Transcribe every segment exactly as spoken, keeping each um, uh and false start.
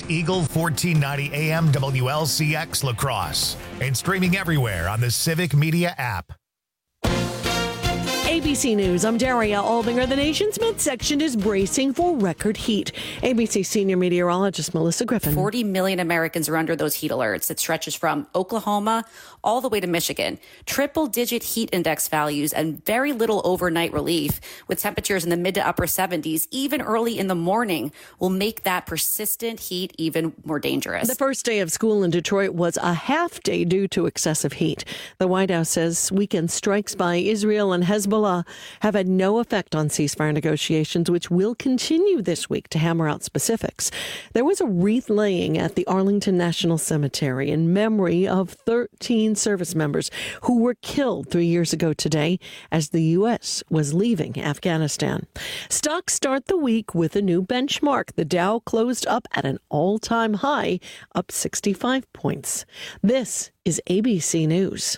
Eagle fourteen ninety A M W L C X La Crosse and streaming everywhere on the Civic Media app. A B C News, I'm Daria Albinger. The nation's midsection is bracing for record heat. A B C senior meteorologist Melissa Griffin. forty million Americans are under those heat alerts. It stretches from Oklahoma all the way to Michigan. Triple-digit heat index values and very little overnight relief, with temperatures in the mid to upper seventies, even early in the morning, will make that persistent heat even more dangerous. The first day of school in Detroit was a half day due to excessive heat. The White House says weekend strikes by Israel and Hezbollah have had no effect on ceasefire negotiations, which will continue this week to hammer out specifics. There was a wreath laying at the Arlington National Cemetery in memory of thirteen service members who were killed three years ago today as the U S was leaving Afghanistan. Stocks start the week with a new benchmark. The Dow closed up at an all-time high, up sixty-five points. This is A B C News.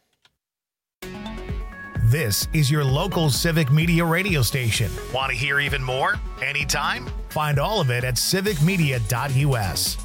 This is your local Civic Media radio station. Want to hear even more? Anytime? Find all of it at civic media dot U S.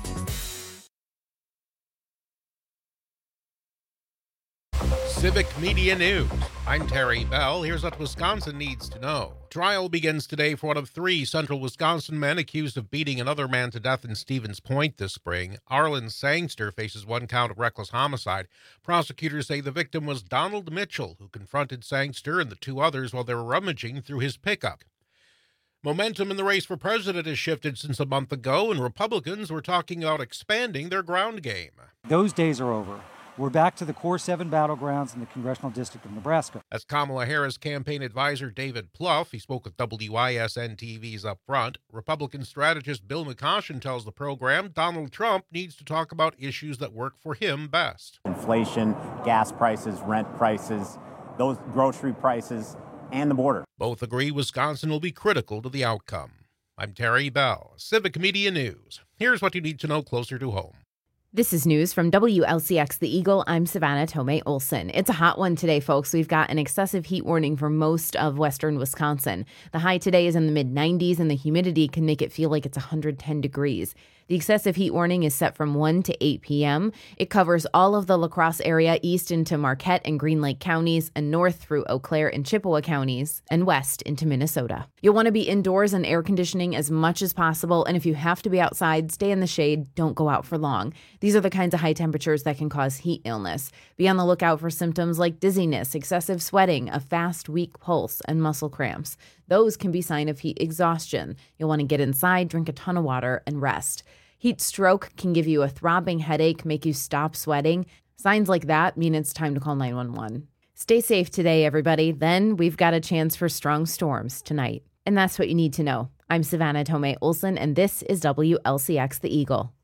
Civic Media News. I'm Terry Bell. Here's what Wisconsin needs to know. Trial begins today for one of three central Wisconsin men accused of beating another man to death in Stevens Point this spring. Arlen Sangster faces one count of reckless homicide. Prosecutors say the victim was Donald Mitchell, who confronted Sangster and the two others while they were rummaging through his pickup. Momentum in the race for president has shifted since a month ago, and Republicans were talking about expanding their ground game. Those days are over. We're back to the core seven battlegrounds in the Congressional District of Nebraska. As Kamala Harris campaign advisor David Plouffe, he spoke with W I S N T V's Up Front. Republican strategist Bill McCoshen tells the program Donald Trump needs to talk about issues that work for him best. Inflation, gas prices, rent prices, those grocery prices, and the border. Both agree Wisconsin will be critical to the outcome. I'm Terry Bell, Civic Media News. Here's what you need to know closer to home. This is news from W L C X The Eagle. I'm Savannah Tomei Olson. It's a hot one today, folks. We've got an excessive heat warning for most of western Wisconsin. The high today is in the mid nineties, and the humidity can make it feel like it's one hundred ten degrees. The excessive heat warning is set from one to eight p.m. It covers all of the La Crosse area, east into Marquette and Green Lake counties, and north through Eau Claire and Chippewa counties, and west into Minnesota. You'll want to be indoors and air conditioning as much as possible, and if you have to be outside, stay in the shade. Don't go out for long. These are the kinds of high temperatures that can cause heat illness. Be on the lookout for symptoms like dizziness, excessive sweating, a fast, weak pulse, and muscle cramps. Those can be sign of heat exhaustion. You'll want to get inside, drink a ton of water, and rest. Heat stroke can give you a throbbing headache, make you stop sweating. Signs like that mean it's time to call nine one one. Stay safe today, everybody. Then we've got a chance for strong storms tonight. And that's what you need to know. I'm Savannah Tomei Olson, and this is W L C X The Eagle.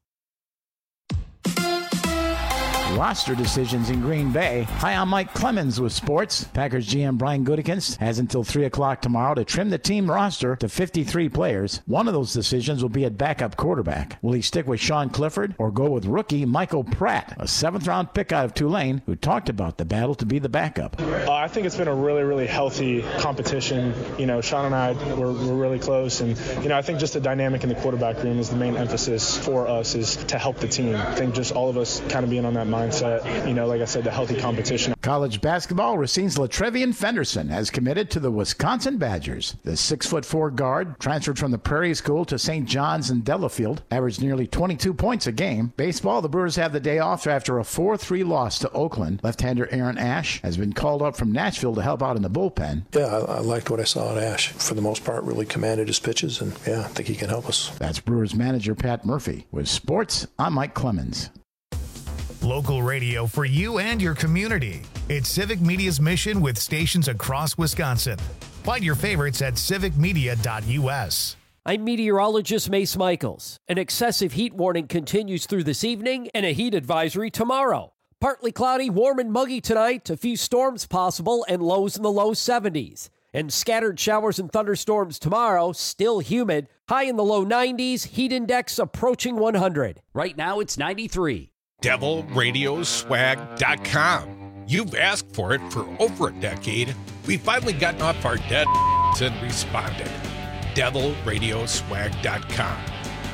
Roster decisions in Green Bay. Hi, I'm Mike Clemens with sports. Packers G M Brian Gutekunst has until three o'clock tomorrow to trim the team roster to fifty-three players. One of those decisions will be at backup quarterback. Will he stick with Sean Clifford or go with rookie Michael Pratt, a seventh-round pick out of Tulane, who talked about the battle to be the backup? Uh, I think it's been a really, really healthy competition. You know, Sean and I, we're, we're really close. And, you know, I think just the dynamic in the quarterback room is the main emphasis for us, is to help the team. I think just all of us kind of being on that mindset. You know, like I said, the healthy competition. College basketball, Racine's LaTrevian Fenderson has committed to the Wisconsin Badgers. The six foot four guard transferred from the Prairie School to Saint John's in Delafield, averaged nearly twenty-two points a game. Baseball, the Brewers have the day off after a four three loss to Oakland. Left-hander Aaron Ash has been called up from Nashville to help out in the bullpen. Yeah, I, I liked what I saw in Ash. For the most part, really commanded his pitches, and yeah, I think he can help us. That's Brewers manager Pat Murphy. With sports, I'm Mike Clemens. Local radio for you and your community. It's Civic Media's mission with stations across Wisconsin. Find your favorites at civic media dot U S. I'm meteorologist Mace Michaels. An excessive heat warning continues through this evening and a heat advisory tomorrow. Partly cloudy, warm and muggy tonight. A few storms possible and lows in the low seventies. And scattered showers and thunderstorms tomorrow, still humid. High in the low nineties, heat index approaching one hundred. Right now it's ninety-three. devil radio swag dot com. You've asked for it for over a decade. We've finally gotten off our dead and responded. devil radio swag dot com.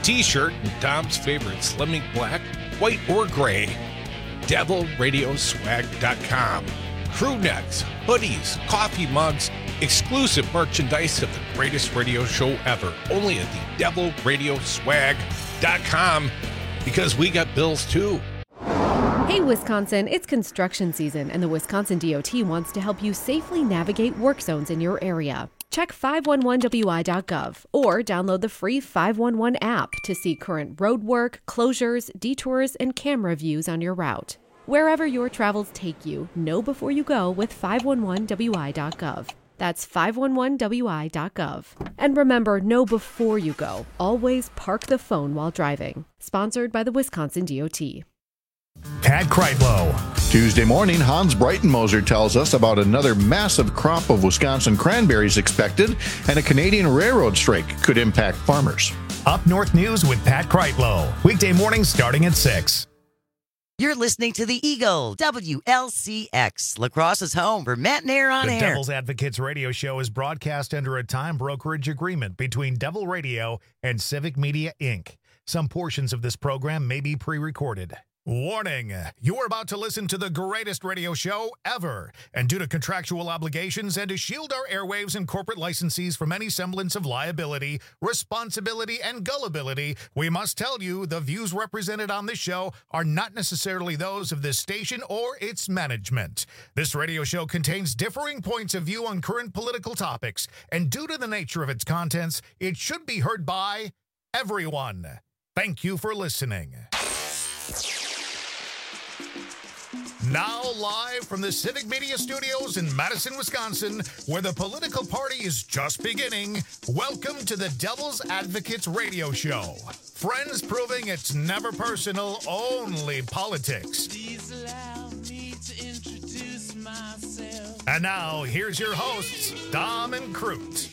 T-shirt in Dom's favorite Slimming Black, white or gray. devil radio swag dot com. Crew necks, hoodies, coffee mugs, exclusive merchandise of the greatest radio show ever. Only at the devil radio swag dot com, because we got bills too. Hey Wisconsin, it's construction season and the Wisconsin D O T wants to help you safely navigate work zones in your area. Check five one one W I dot gov or download the free five one one app to see current road work, closures, detours, and camera views on your route. Wherever your travels take you, know before you go with five one one W I dot gov. That's five one one W I dot gov. And remember, know before you go. Always park the phone while driving. Sponsored by the Wisconsin D O T. Pat Kreitlow. Tuesday morning, Hans Breitenmoser tells us about another massive crop of Wisconsin cranberries expected, and a Canadian railroad strike could impact farmers. Up North News with Pat Kreitlow. Weekday mornings starting at six. You're listening to the Eagle, W L C X, La Crosse's home for Matt and Air on the air. The Devil's Advocates radio show is broadcast under a time brokerage agreement between Devil Radio and Civic Media, Incorporated. Some portions of this program may be pre-recorded. Warning, you're about to listen to the greatest radio show ever. And due to contractual obligations and to shield our airwaves and corporate licensees from any semblance of liability, responsibility, and gullibility, we must tell you the views represented on this show are not necessarily those of this station or its management. This radio show contains differing points of view on current political topics, and due to the nature of its contents, it should be heard by everyone. Thank you for listening. Now live from the Civic Media Studios in Madison, Wisconsin, where the political party is just beginning, welcome to the Devil's Advocates radio show. Friends proving it's never personal, only politics. Please allow me to introduce myself. And now, here's your hosts, Dom and Crute.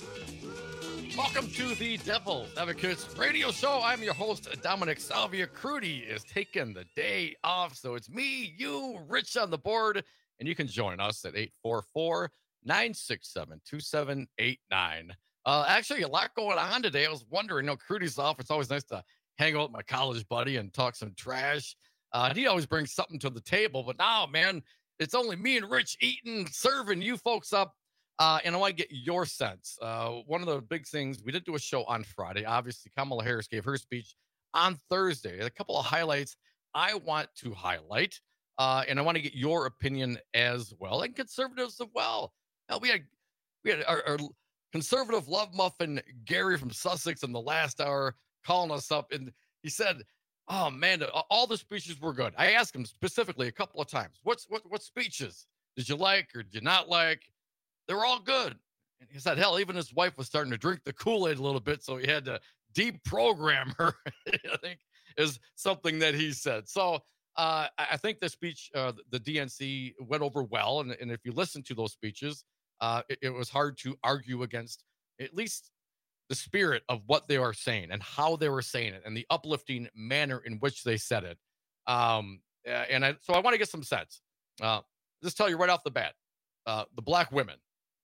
Welcome to the Devil's Advocates radio show. I'm your host, Dominic Salvia. Crudy is taking the day off, so it's me, you, Rich on the board, and you can join us at eight four four, nine six seven, two seven eight nine. Uh, actually, a lot going on today. I was wondering, you know, Crudy's off. It's always nice to hang out with my college buddy and talk some trash. Uh, and he always brings something to the table, but now, man, it's only me and Rich eating, serving you folks up. Uh, and I want to get your sense. Uh, one of the big things, we did do a show on Friday. Obviously, Kamala Harris gave her speech on Thursday. A couple of highlights I want to highlight, uh, and I want to get your opinion as well, and conservatives as well. Now, we had we had our, our conservative love muffin, Gary from Sussex, in the last hour calling us up, and he said, oh, man, all the speeches were good. I asked him specifically a couple of times, what's what what speeches did you like or did you not like? They were all good. And he said, hell, even his wife was starting to drink the Kool-Aid a little bit, so he had to deprogram her, I think, is something that he said. So uh, I think the speech, uh, the D N C went over well. And, and if you listen to those speeches, uh, it, it was hard to argue against at least the spirit of what they are saying and how they were saying it and the uplifting manner in which they said it. Um, and I, so I want to get some sense. Uh, just tell you right off the bat, uh, the black women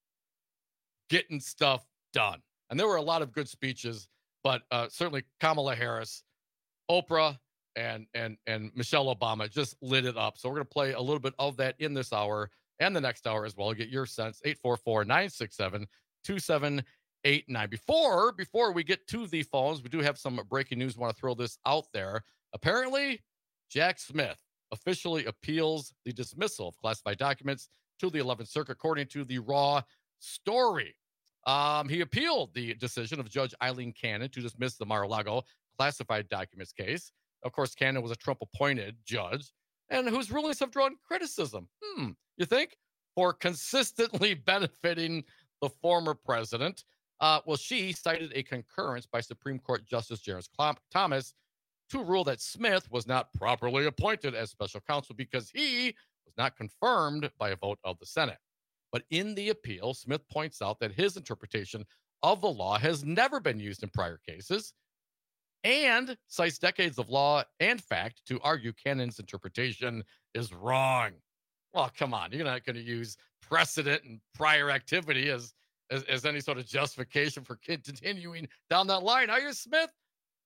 getting stuff done. And there were a lot of good speeches, but uh, certainly Kamala Harris, Oprah, and and and Michelle Obama just lit it up. So we're going to play a little bit of that in this hour and the next hour as well. Get your sense. eight four four, nine six seven, two seven eight nine. Before, before we get to the phones, we do have some breaking news. I want to throw this out there. Apparently, Jack Smith officially appeals the dismissal of classified documents to the eleventh Circuit, according to the Raw story. Um, he appealed the decision of Judge Eileen Cannon to dismiss the Mar-a-Lago classified documents case. Of course, Cannon was a Trump-appointed judge, and whose rulings have drawn criticism. Hmm, you think? For consistently benefiting the former president. Uh, well, she cited a concurrence by Supreme Court Justice Clarence Thomas to rule that Smith was not properly appointed as special counsel because he was not confirmed by a vote of the Senate. But in the appeal, Smith points out that his interpretation of the law has never been used in prior cases and cites decades of law and fact to argue Cannon's interpretation is wrong. Well, come on. You're not going to use precedent and prior activity as, as, as any sort of justification for continuing down that line, are you, Smith?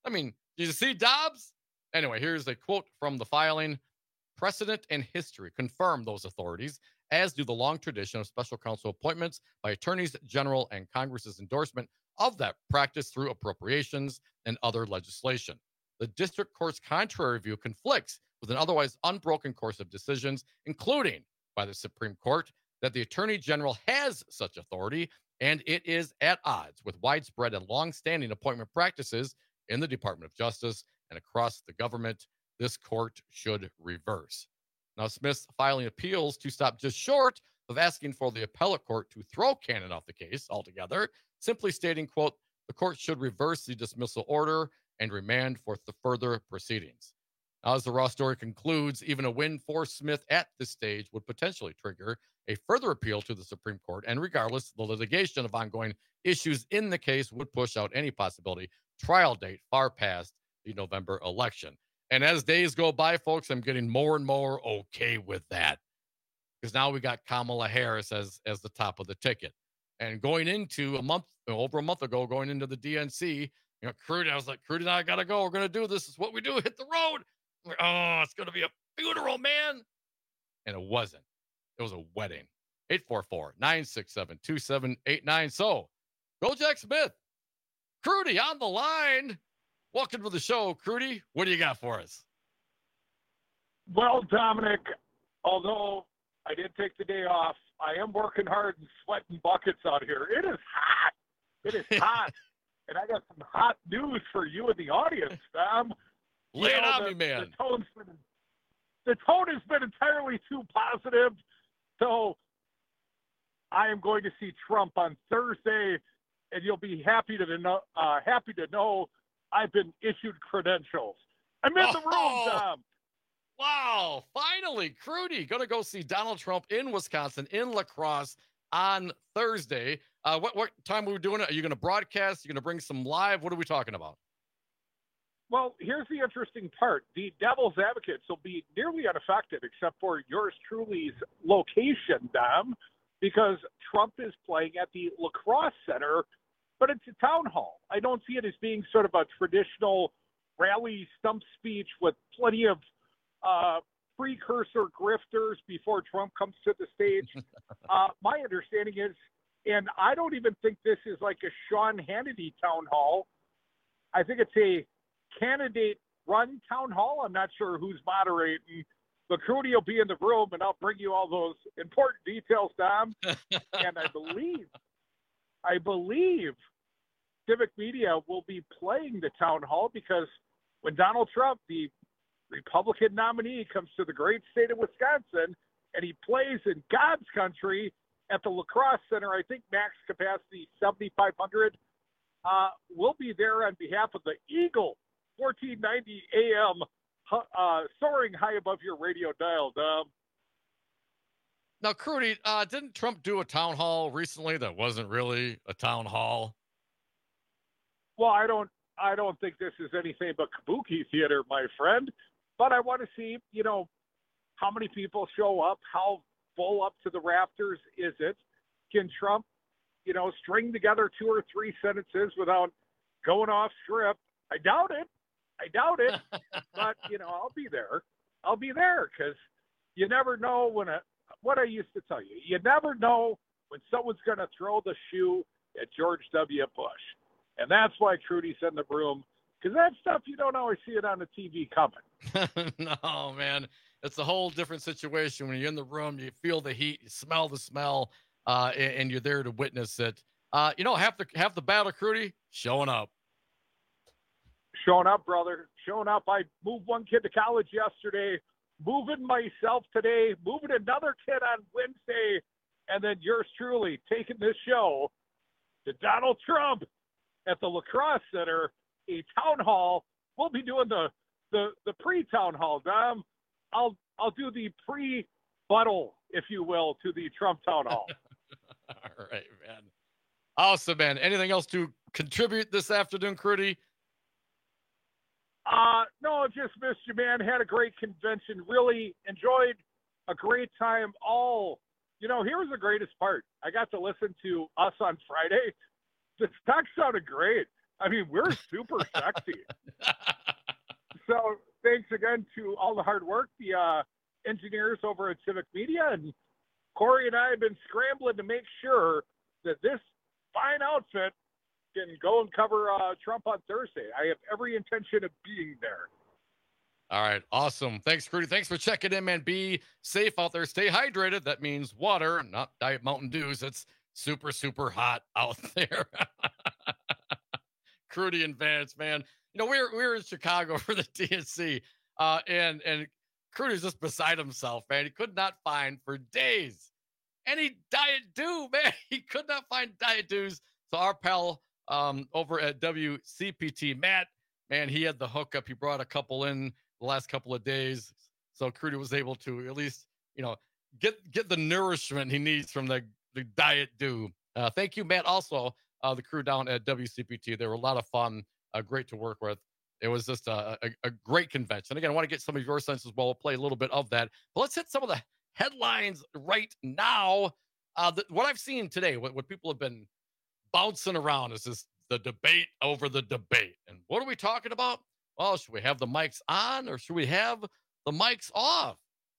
I mean, did you see Dobbs? Anyway, here's a quote from the filing. Precedent and history confirm those authorities, as do the long tradition of special counsel appointments by attorneys general and Congress's endorsement of that practice through appropriations and other legislation. The district court's contrary view conflicts with an otherwise unbroken course of decisions, including by the Supreme Court, that the attorney general has such authority, and it is at odds with widespread and long-standing appointment practices in the Department of Justice and across the government. This court should reverse. Now, Smith's filing appeals to stop just short of asking for the appellate court to throw Cannon off the case altogether, simply stating, quote, the court should reverse the dismissal order and remand for the further proceedings. Now, as the Raw story concludes, even a win for Smith at this stage would potentially trigger a further appeal to the Supreme Court, and regardless, the litigation of ongoing issues in the case would push out any possibility trial date far past the November election. And as days go by, folks, I'm getting more and more okay with that, because now we got Kamala Harris as, as the top of the ticket. And going into a month, over a month ago, going into the D N C, you know, Crudy, I was like, Crudy and I got to go. We're going to do this. This is what we do. Hit the road. Like, oh, it's going to be a funeral, man. And it wasn't. It was a wedding. eight four four, nine six seven, two seven eight nine. So, go Jack Smith. Crudy on the line. Welcome to the show, Crudy. What do you got for us? Well, Dominic, although I did take the day off, I am working hard and sweating buckets out here. It is hot. It is hot. And I got some hot news for you and the audience, Dom. Lay it on the, me, man. The tone's been, the tone has been entirely too positive. So I am going to see Trump on Thursday, and you'll be happy to know, uh, happy to know I've been issued credentials. I'm in oh, the room, Dom. Wow. Finally, Crudy going to go see Donald Trump in Wisconsin, in La Crosse on Thursday. Uh, what, what time are we doing it? Are you going to broadcast? Are you going to bring some live? What are we talking about? Well, here's the interesting part. The Devil's Advocates will be nearly unaffected except for yours truly's location, Dom, because Trump is playing at the La Crosse Center, but it's a town hall. I don't see it as being sort of a traditional rally stump speech with plenty of uh, precursor grifters before Trump comes to the stage. uh, my understanding is, and I don't even think this is like a Sean Hannity town hall. I think it's a candidate-run town hall. I'm not sure who's moderating, but Crudy will be in the room, and I'll bring you all those important details, Dom. And I believe, I believe Civic Media will be playing the town hall, because when Donald Trump, the Republican nominee, comes to the great state of Wisconsin and he plays in God's country at the La Crosse Center, I think max capacity seventy-five hundred, uh, we'll be there on behalf of the Eagle fourteen ninety A M, uh, soaring high above your radio dial, Dom. Now, Crudy, uh, didn't Trump do a town hall recently that wasn't really a town hall? Well, I don't, I don't think this is anything but kabuki theater, my friend. But I want to see, you know, how many people show up, how full up to the rafters is it? Can Trump, you know, string together two or three sentences without going off script? I doubt it. I doubt it. But, you know, I'll be there. I'll be there, because you never know when a, what I used to tell you, you never know when someone's going to throw the shoe at George W. Bush. And that's why Crudy's in the room, because that stuff, you don't always see it on the T V coming. No, man. It's a whole different situation when you're in the room. You feel the heat, you smell the smell, uh, and, and you're there to witness it. Uh, you know, half the half the battle, Crudy, showing up. Showing up, brother. Showing up. I moved one kid to college yesterday, moving myself today, moving another kid on Wednesday, and then yours truly taking this show to Donald Trump at the La Crosse Center, a town hall. We'll be doing the the, the pre-town hall, Dom. I'll I'll do the pre-buttle, if you will, to the Trump town hall. All right, man. Awesome, man. Anything else to contribute this afternoon, Crudy? Uh, no, just missed you, man. Had a great convention. Really enjoyed a great time. All, you know, here was the greatest part. I got to listen to us on Friday. The talk sounded great. I mean, we're super sexy. So thanks again to all the hard work, the uh, engineers over at Civic Media, and Corey and I have been scrambling to make sure that this fine outfit can go and cover uh, Trump on Thursday. I have every intention of being there. All right. Awesome. Thanks, Crudy. Thanks for checking in, man. Be safe out there. Stay hydrated. That means water, not Diet Mountain Dews. It's super, super hot out there. Crudy and Vance, man. You know, we were, we were in Chicago for the D N C, uh, and, and Crudy's just beside himself, man. He could not find for days any Diet Dew, man. He could not find Diet Dews. So our pal um, over at W C P T, Matt, man, he had the hookup. He brought a couple in the last couple of days. So Crudy was able to at least, you know, get get the nourishment he needs from the, the Diet Dew. Uh, thank you, Matt. Also, uh, the crew down at W C P T. They were a lot of fun, uh, great to work with. It was just a, a, a great convention. Again, I want to get some of your sense as well. We'll play a little bit of that. But let's hit some of the headlines right now. Uh, the, what I've seen today, what, what people have been bouncing around is this the debate over the debate. And what are we talking about? Well, should we have the mics on or should we have the mics off?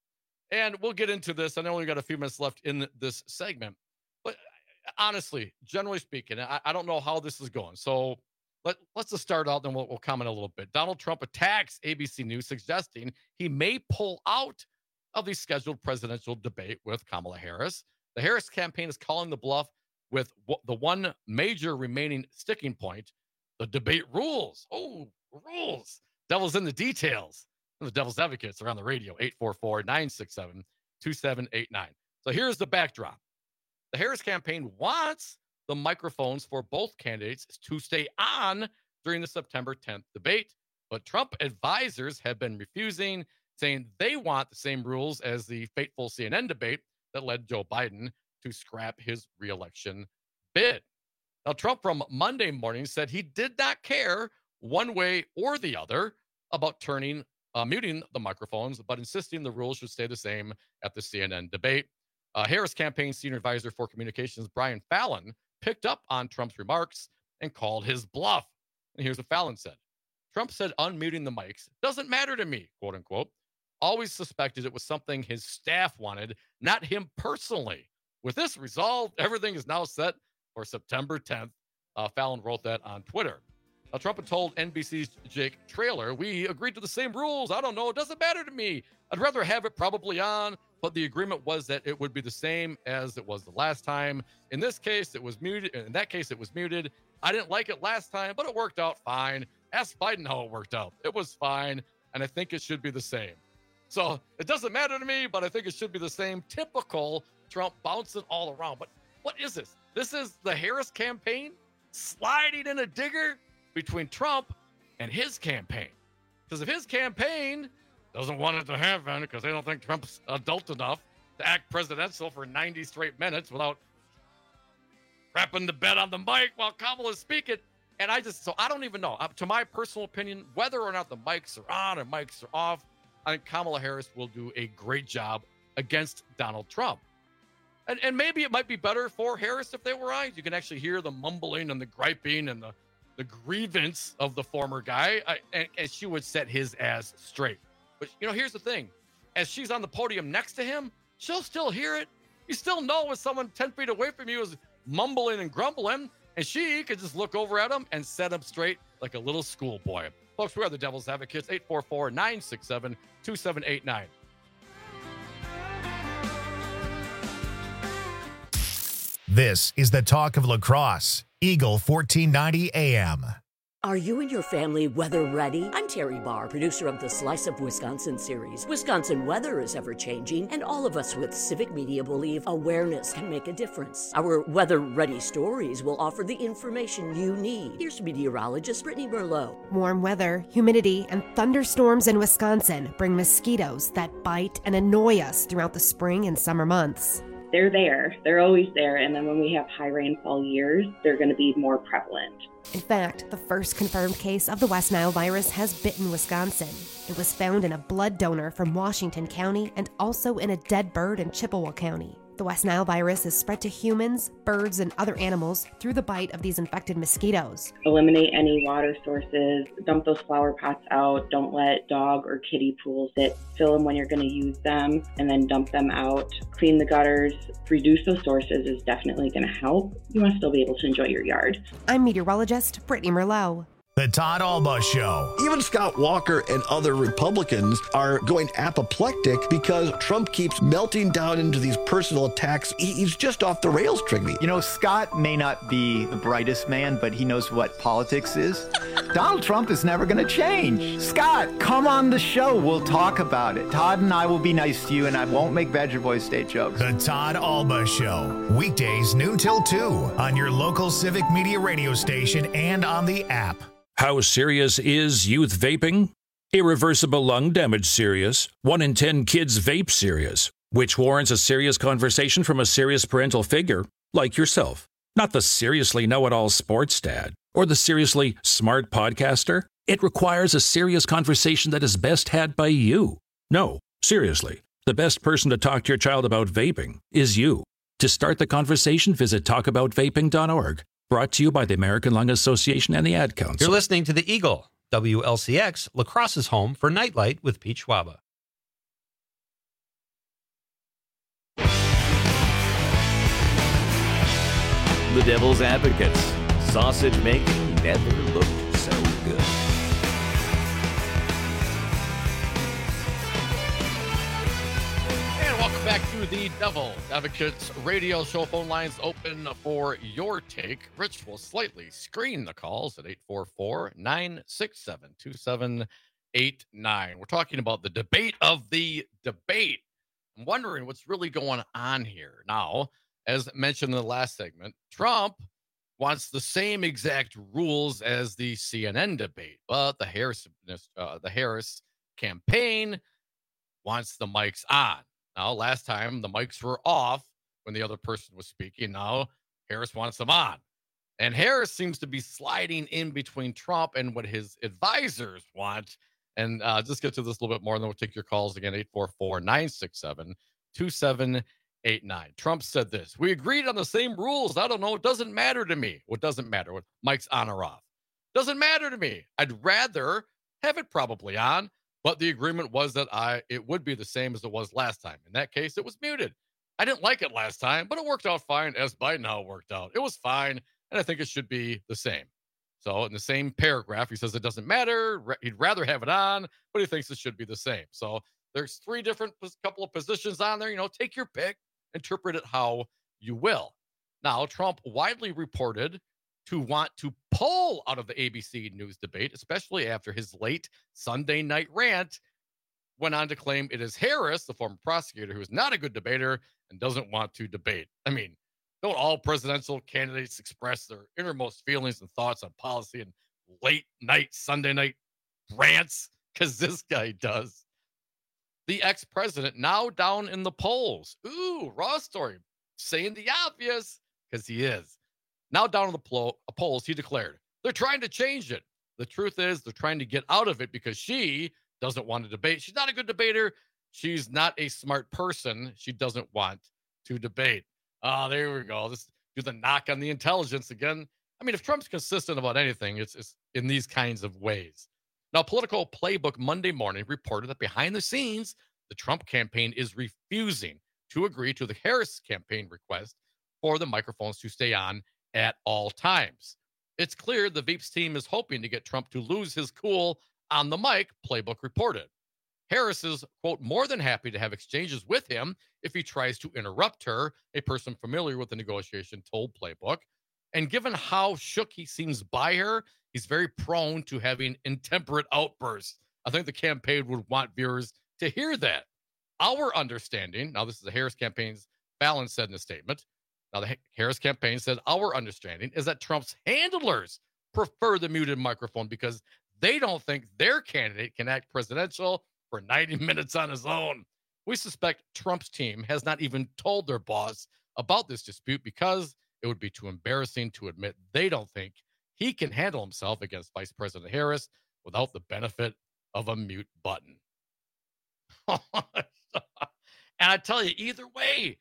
And we'll get into this. I know we got a few minutes left in this segment. But honestly, generally speaking, I, I don't know how this is going. So let, let's just start out, then we'll, we'll comment a little bit. Donald Trump attacks A B C News, suggesting he may pull out of the scheduled presidential debate with Kamala Harris. The Harris campaign is calling the bluff with w- the one major remaining sticking point, the debate rules. Oh, rules. Devil's in the details. The Devil's Advocates are on the radio, eight four four, nine six seven, two seven eight nine. So here's the backdrop. The Harris campaign wants the microphones for both candidates to stay on during the September tenth debate, but Trump advisors have been refusing, saying they want the same rules as the fateful C N N debate that led Joe Biden to scrap his reelection bid. Now, Trump from Monday morning said he did not care one way or the other about turning, uh, muting the microphones, but insisting the rules should stay the same at the C N N debate. Uh, Harris campaign senior advisor for communications, Brian Fallon, picked up on Trump's remarks and called his bluff. And here's what Fallon said. Trump said unmuting the mics doesn't matter to me, quote unquote. Always suspected it was something his staff wanted, not him personally. With this resolved, everything is now set for September tenth. Uh, Fallon wrote that on Twitter. Now, Trump had told N B C's Jake Traylor, we agreed to the same rules. I don't know. It doesn't matter to me. I'd rather have it probably on, but the agreement was that it would be the same as it was the last time. In this case, it was muted. In that case, it was muted. I didn't like it last time, but it worked out fine. Ask Biden how it worked out. It was fine, and I think it should be the same. So it doesn't matter to me, but I think it should be the same. Typical Trump bouncing all around. But what is this? This is the Harris campaign sliding in a digger between Trump and his campaign. Because if his campaign doesn't want it to happen because they don't think Trump's adult enough to act presidential for ninety straight minutes without crapping the bed on the mic while Kamala's speaking. And I just, so I don't even know. Up to my personal opinion, whether or not the mics are on or mics are off, I think Kamala Harris will do a great job against Donald Trump. And and maybe it might be better for Harris if they were on. You can actually hear the mumbling and the griping and the, the grievance of the former guy. I, and, and she would set his ass straight. But, you know, here's the thing. As she's on the podium next to him, she'll still hear it. You still know when someone ten feet away from you is mumbling and grumbling. And she could just look over at him and set him straight like a little schoolboy. Folks, we are the Devil's Advocates, eight four four, nine six seven, two seven eight nine. This is the talk of La Crosse, Eagle fourteen ninety A M. Are you and your family weather ready? I'm Terry Barr, producer of the Slice of Wisconsin series. Wisconsin weather is ever-changing, and all of us with Civic Media believe awareness can make a difference. Our weather-ready stories will offer the information you need. Here's meteorologist Brittany Merlot. Warm weather, humidity, and thunderstorms in Wisconsin bring mosquitoes that bite and annoy us throughout the spring and summer months. They're there. They're always there. And then when we have high rainfall years, they're going to be more prevalent. In fact, the first confirmed case of the West Nile virus has bitten Wisconsin. It was found in a blood donor from Washington County and also in a dead bird in Chippewa County. The West Nile virus is spread to humans, birds, and other animals through the bite of these infected mosquitoes. Eliminate any water sources, dump those flower pots out, don't let dog or kitty pools sit, fill them when you're going to use them, and then dump them out. Clean the gutters, reduce those sources is definitely going to help. You want to still be able to enjoy your yard. I'm meteorologist Brittany Merlot. The Todd Alba Show. Even Scott Walker and other Republicans are going apoplectic because Trump keeps melting down into these personal attacks. He, he's just off the rails, Trigby. You know, Scott may not be the brightest man, but he knows what politics is. Donald Trump is never going to change. Scott, come on the show. We'll talk about it. Todd and I will be nice to you, and I won't make Badger Boys State jokes. The Todd Alba Show. Weekdays noon till two on your local Civic Media radio station and on the app. How serious is youth vaping? Irreversible lung damage serious. One in ten kids vape serious, which warrants a serious conversation from a serious parental figure like yourself. Not the seriously know-it-all sports dad or the seriously smart podcaster. It requires a serious conversation that is best had by you. No, seriously, the best person to talk to your child about vaping is you. To start the conversation, visit talk about vaping dot org. Brought to you by the American Lung Association and the Ad Council. You're listening to The Eagle, W L C X, La Crosse's home for Nightlight with Pete Schwaba. The Devil's Advocates. Sausage making never looked so good. Welcome back to the Devil's Advocates radio show. Phone lines open for your take. Rich will slightly screen the calls at eight four four, nine six seven, two seven eight nine. We're talking about the debate of the debate. I'm wondering what's really going on here. Now, as mentioned in the last segment, Trump wants the same exact rules as the C N N debate, but the Harris, uh, the Harris campaign wants the mics on. Now, last time the mics were off when the other person was speaking. Now, Harris wants them on. And Harris seems to be sliding in between Trump and what his advisors want. And uh, just get to this a little bit more, and then we'll take your calls again, eight four four, nine six seven, two seven eight nine. Trump said this: we agreed on the same rules. I don't know. It doesn't matter to me. What doesn't matter? What mics on or off? Doesn't matter to me. I'd rather have it probably on. But the agreement was that I it would be the same as it was last time. In that case, it was muted. I didn't like it last time, but it worked out fine, as by now it worked out. It was fine, and I think it should be the same. So in the same paragraph, he says it doesn't matter. He'd rather have it on, but he thinks it should be the same. So there's three different couple of positions on there. You know, take your pick, interpret it how you will. Now, Trump widely reported to want to pull out of the A B C News debate, especially after his late Sunday night rant, went on to claim it is Harris, the former prosecutor, who is not a good debater and doesn't want to debate. I mean, don't all presidential candidates express their innermost feelings and thoughts on policy and late night Sunday night rants? Because this guy does. The ex-president now down in the polls. Ooh, raw story. Saying the obvious, because he is. Now down in the plo- polls, he declared, they're trying to change it. The truth is they're trying to get out of it because she doesn't want to debate. She's not a good debater. She's not a smart person. She doesn't want to debate. Oh, there we go. This do the knock on the intelligence again. I mean, if Trump's consistent about anything, it's, it's in these kinds of ways. Now, Political Playbook Monday morning reported that behind the scenes, the Trump campaign is refusing to agree to the Harris campaign request for the microphones to stay on at all times. It's clear the Veeps team is hoping to get Trump to lose his cool on the mic, Playbook reported. Harris is, quote, more than happy to have exchanges with him if he tries to interrupt her, a person familiar with the negotiation told Playbook. And given how shook he seems by her, he's very prone to having intemperate outbursts. I think the campaign would want viewers to hear that. Our understanding, now this is the Harris campaign's, Fallon said in a statement, now, the Harris campaign said, our understanding is that Trump's handlers prefer the muted microphone because they don't think their candidate can act presidential for ninety minutes on his own. We suspect Trump's team has not even told their boss about this dispute because it would be too embarrassing to admit they don't think he can handle himself against Vice President Harris without the benefit of a mute button. And I tell you, either way,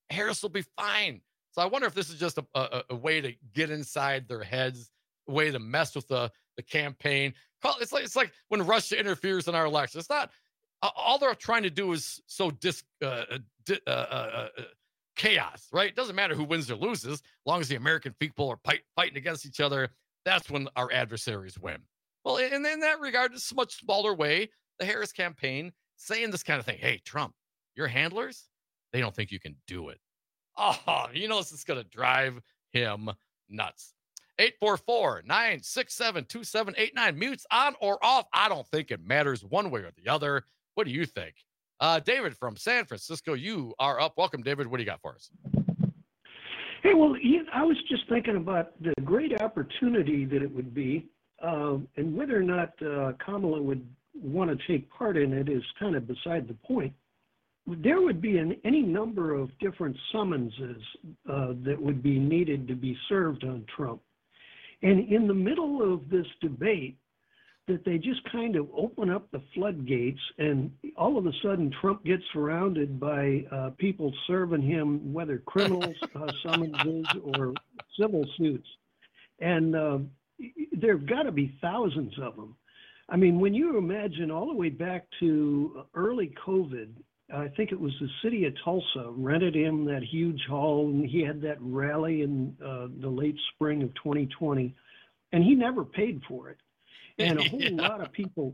Harris will be fine. So I wonder if this is just a, a, a way to get inside their heads, a way to mess with the, the campaign. It's like, it's like when Russia interferes in our election. It's not, uh, all they're trying to do is sow dis, uh, di, uh, uh, uh, chaos, right? It doesn't matter who wins or loses, as long as the American people are fight, fighting against each other. That's when our adversaries win. Well, and in that regard, it's a much smaller way, the Harris campaign saying this kind of thing. Hey, Trump, your handlers, they don't think you can do it. Oh, you know, this is going to drive him nuts. eight four four, nine six seven, two seven eight nine. Mutes on or off. I don't think it matters one way or the other. What do you think? Uh, David from San Francisco, you are up. Welcome, David. What do you got for us? Hey, well, Ian, I was just thinking about the great opportunity that it would be, uh, and whether or not uh, Kamala would want to take part in it is kind of beside the point. There would be an, any number of different summonses uh, that would be needed to be served on Trump. And in the middle of this debate, that they just kind of open up the floodgates, and all of a sudden Trump gets surrounded by uh, people serving him, whether criminals uh, summonses or civil suits. And uh, there have got to be thousands of them. I mean, when you imagine all the way back to early COVID, I think it was the city of Tulsa rented him that huge hall, and he had that rally in uh, the late spring of twenty twenty, and he never paid for it. And a whole yeah. lot of people,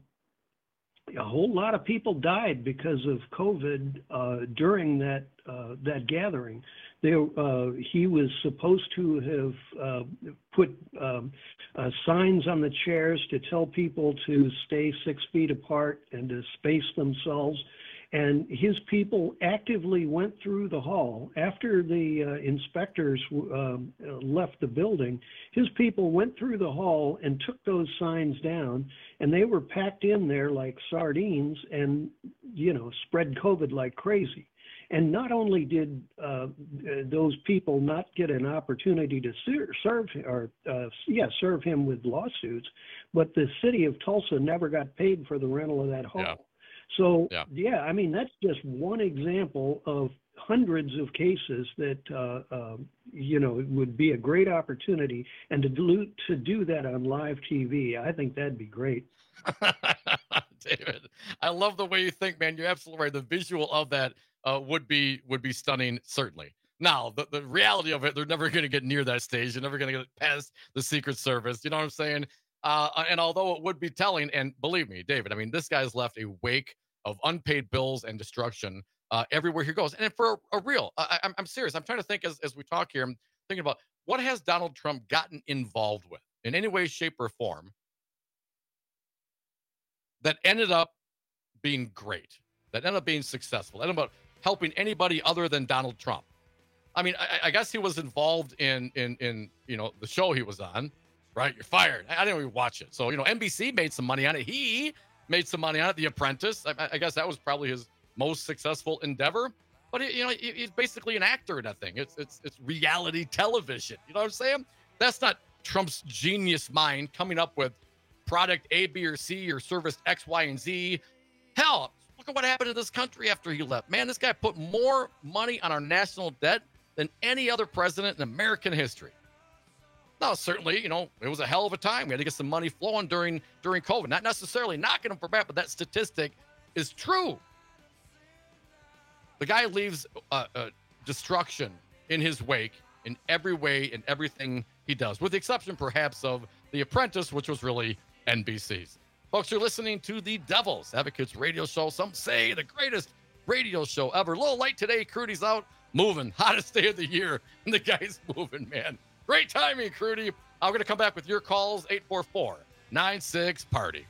a whole lot of people died because of COVID uh, during that uh, that gathering. They, uh, he was supposed to have uh, put um, uh, signs on the chairs to tell people to stay six feet apart and to space themselves. And his people actively went through the hall. After the uh, inspectors uh, left the building, his people went through the hall and took those signs down, and they were packed in there like sardines and, you know, spread COVID like crazy. And not only did uh, those people not get an opportunity to serve or uh, yeah serve him with lawsuits, but the city of Tulsa never got paid for the rental of that hall. Yeah. So, yeah. yeah, I mean, that's just one example of hundreds of cases that, uh, uh, you know, would be a great opportunity. And to do, to do that on live T V, I think that'd be great. David, I love the way you think, man. You're absolutely right. The visual of that uh, would be would be stunning, certainly. Now, the, the reality of it, they're never going to get near that stage. They're never going to get past the Secret Service. You know what I'm saying? Uh, and although it would be telling, and believe me, David, I mean, this guy's left a wake of unpaid bills and destruction uh, everywhere he goes. And for a, a real, I, I'm, I'm serious. I'm trying to think as, as we talk here, I'm thinking about what has Donald Trump gotten involved with in any way, shape, or form that ended up being great, that ended up being successful, that ended up helping anybody other than Donald Trump. I mean, I, I guess he was involved in, in, in, you know, the show he was on, right? You're fired. I, I didn't even watch it. So, you know, N B C made some money on it. He made some money on it. The Apprentice. I, I guess that was probably his most successful endeavor. But it, you know, he, he's basically an actor in that thing. It's it's it's reality television. You know what I'm saying? That's not Trump's genius mind coming up with product A, B, or C, or service X, Y, and Z. Hell, look at what happened to this country after he left. Man, this guy put more money on our national debt than any other president in American history. Now, certainly, you know, it was a hell of a time. We had to get some money flowing during during COVID. Not necessarily knocking him for bad, but that statistic is true. The guy leaves uh, uh, destruction in his wake in every way, in everything he does, with the exception, perhaps, of The Apprentice, which was really N B C's. Folks, you're listening to the Devil's Advocates radio show. Some say the greatest radio show ever. A little late today. Crudy's out moving. Hottest day of the year. And the guy's moving, man. Great timing, Crudy. I'm going to come back with your calls, eight four four, nine six, party.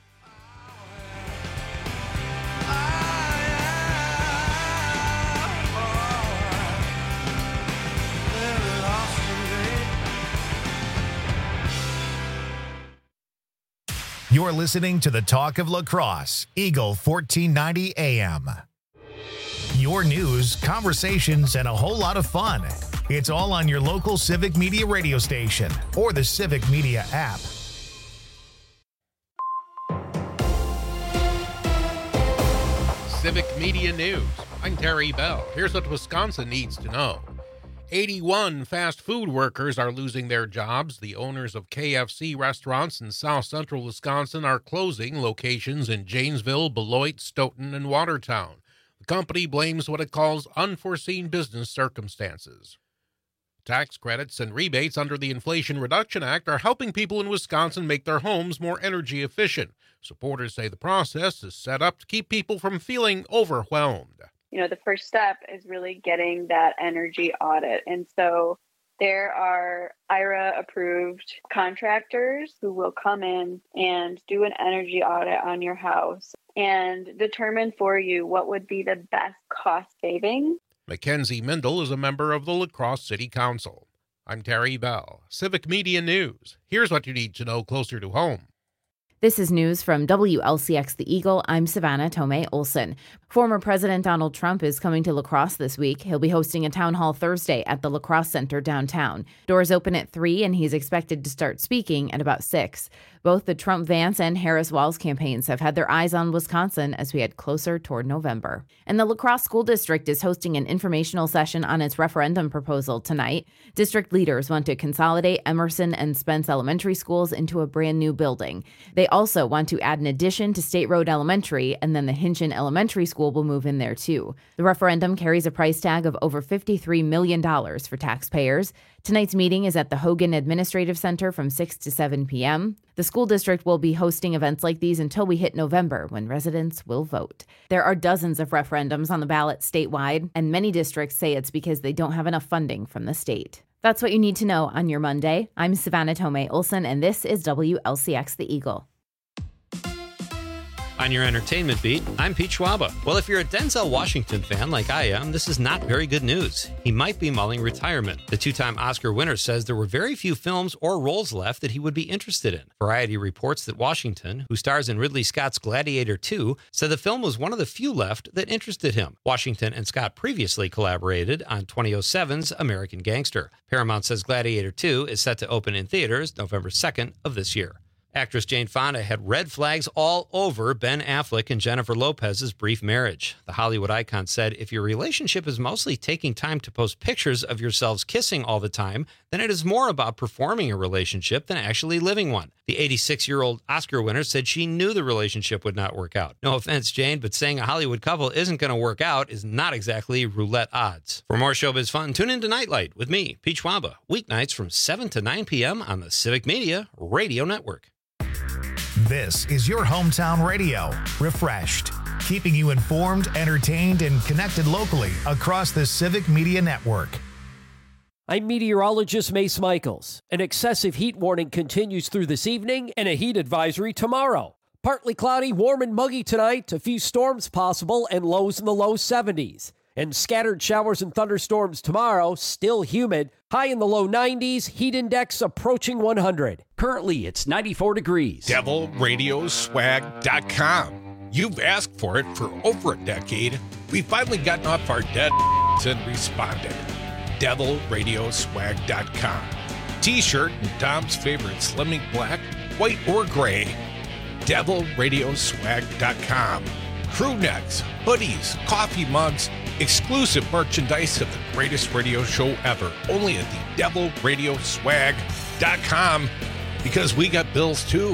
You're listening to the Talk of Lacrosse, Eagle fourteen ninety A M. Your news, conversations, and a whole lot of fun. It's all on your local Civic Media radio station or the Civic Media app. Civic Media News. I'm Terry Bell. Here's what Wisconsin needs to know. eighty-one fast food workers are losing their jobs. The owners of K F C restaurants in south central Wisconsin are closing locations in Janesville, Beloit, Stoughton, and Watertown. The company blames what it calls unforeseen business circumstances. Tax credits and rebates under the Inflation Reduction Act are helping people in Wisconsin make their homes more energy efficient. Supporters say the process is set up to keep people from feeling overwhelmed. You know, the first step is really getting that energy audit. And so there are I R A-approved contractors who will come in and do an energy audit on your house and determine for you what would be the best cost saving. Mackenzie Mindel is a member of the La Crosse City Council. I'm Terry Bell, Civic Media News. Here's what you need to know closer to home. This is news from W L C X The Eagle. I'm Savannah Tomei Olson. Former President Donald Trump is coming to La Crosse this week. He'll be hosting a town hall Thursday at the La Crosse Center downtown. Doors open at three, and he's expected to start speaking at about six. Both the Trump-Vance and Harris-Walz campaigns have had their eyes on Wisconsin as we head closer toward November. And the La Crosse School District is hosting an informational session on its referendum proposal tonight. District leaders want to consolidate Emerson and Spence Elementary Schools into a brand new building. They also want to add an addition to State Road Elementary, and then the Hinchin Elementary School will move in there too. The referendum carries a price tag of over fifty-three million dollars for taxpayers. Tonight's meeting is at the Hogan Administrative Center from six to seven p.m. The school district will be hosting events like these until we hit November, when residents will vote. There are dozens of referendums on the ballot statewide, and many districts say it's because they don't have enough funding from the state. That's what you need to know on your Monday. I'm Savannah Tomei Olson, and this is W L C X The Eagle. On your entertainment beat, I'm Pete Schwaba. Well, if you're a Denzel Washington fan like I am, this is not very good news. He might be mulling retirement. The two-time Oscar winner says there were very few films or roles left that he would be interested in. Variety reports that Washington, who stars in Ridley Scott's Gladiator two, said the film was one of the few left that interested him. Washington and Scott previously collaborated on twenty oh seven's American Gangster. Paramount says Gladiator two is set to open in theaters November second of this year. Actress Jane Fonda had red flags all over Ben Affleck and Jennifer Lopez's brief marriage. The Hollywood icon said, if your relationship is mostly taking time to post pictures of yourselves kissing all the time, then it is more about performing a relationship than actually living one. The eighty-six-year-old Oscar winner said she knew the relationship would not work out. No offense, Jane, but saying a Hollywood couple isn't going to work out is not exactly roulette odds. For more showbiz fun, tune in to Nightlight with me, Pete Schwaba, weeknights from seven to nine p.m. on the Civic Media Radio Network. This is your hometown radio, Refreshed, keeping you informed, entertained, and connected locally across the Civic Media Network. I'm meteorologist Mace Michaels. An excessive heat warning continues through this evening and a heat advisory tomorrow. Partly cloudy, warm and muggy tonight, a few storms possible and lows in the low seventies. And scattered showers and thunderstorms tomorrow, still humid, high in the low nineties, heat index approaching one hundred. Currently, it's ninety-four degrees. devil radio swag dot com. You've asked for it for over a decade. We've finally gotten off our dead and responded. devil radio swag dot com. T-shirt and Dom's favorite Slimming Black, white or gray. devil radio swag dot com. Crew necks, hoodies, coffee mugs, exclusive merchandise of the greatest radio show ever. Only at the devil radio swag dot com, because we got bills too.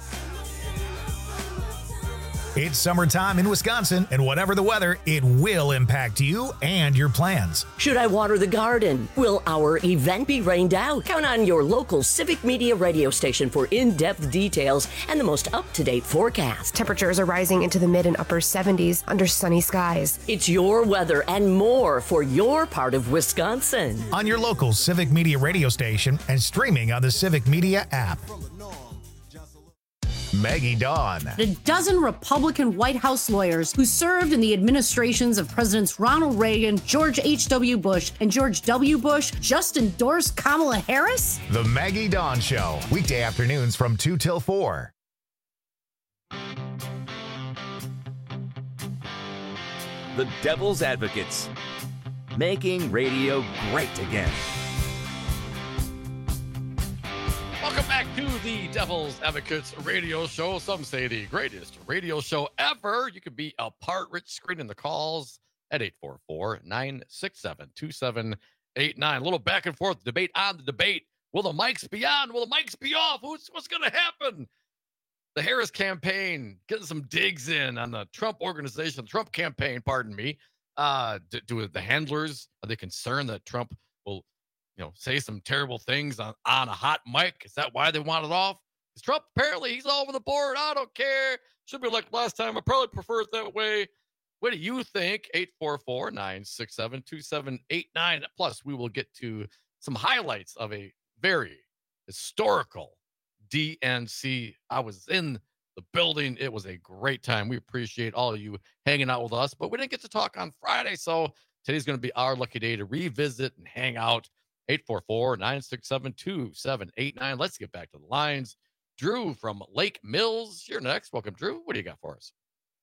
It's summertime in Wisconsin, and whatever the weather, it will impact you and your plans. Should I water the garden? Will our event be rained out? Count on your local Civic Media radio station for in-depth details and the most up-to-date forecast. Temperatures are rising into the mid and upper seventies under sunny skies. It's your weather and more for your part of Wisconsin. On your local Civic Media radio station and streaming on the Civic Media app. Maggie Dawn. A dozen Republican White House lawyers who served in the administrations of Presidents Ronald Reagan, George H W. Bush, and George W. Bush just endorsed Kamala Harris? The Maggie Dawn Show, weekday afternoons from two till four. The Devil's Advocates, making radio great again. Welcome back to the Devil's Advocates radio show. Some say the greatest radio show ever. You could be a part. Rich screening the calls at eight four four, nine six seven, two seven eight nine. A little back and forth debate on the debate. Will the mics be on? Will the mics be off? Who's, what's going to happen? The Harris campaign getting some digs in on the Trump organization, Trump campaign, pardon me. Uh, do, do the handlers, are they concerned that Trump will, you know, say some terrible things on, on a hot mic? Is that why they want it off? Because Trump, apparently, he's all over the board. I don't care. Should be like last time. I probably prefer it that way. What do you think? eight four four, nine six seven, two seven eight nine. Plus, we will get to some highlights of a very historical D N C. I was in the building. It was a great time. We appreciate all of you hanging out with us, but we didn't get to talk on Friday, so today's going to be our lucky day to revisit and hang out. eight four four, nine six seven, two seven eight nine. Let's get back to the lines. Drew from Lake Mills, you're next. Welcome, Drew. What do you got for us?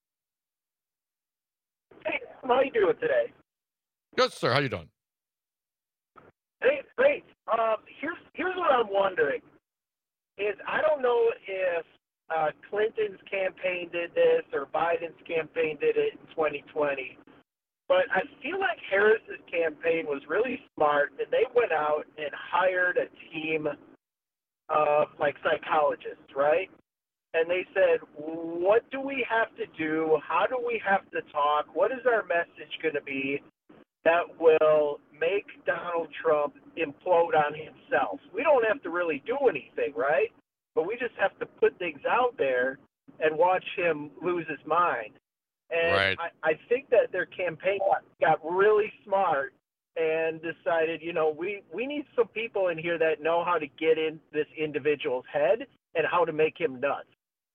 Hey, how are you doing today? Good, sir. How you doing? Hey, great. Um, here's here's what I'm wondering. Is I don't know if uh, Clinton's campaign did this or Biden's campaign did it in twenty twenty, but I feel like Harris's campaign was really smart, and they went out and hired a team of like psychologists, right? And they said, what do we have to do? How do we have to talk? What is our message going to be that will make Donald Trump implode on himself? We don't have to really do anything, right? But we just have to put things out there and watch him lose his mind. And right. I, I think that their campaign got really smart and decided, you know, we, we need some people in here that know how to get in this individual's head and how to make him nuts.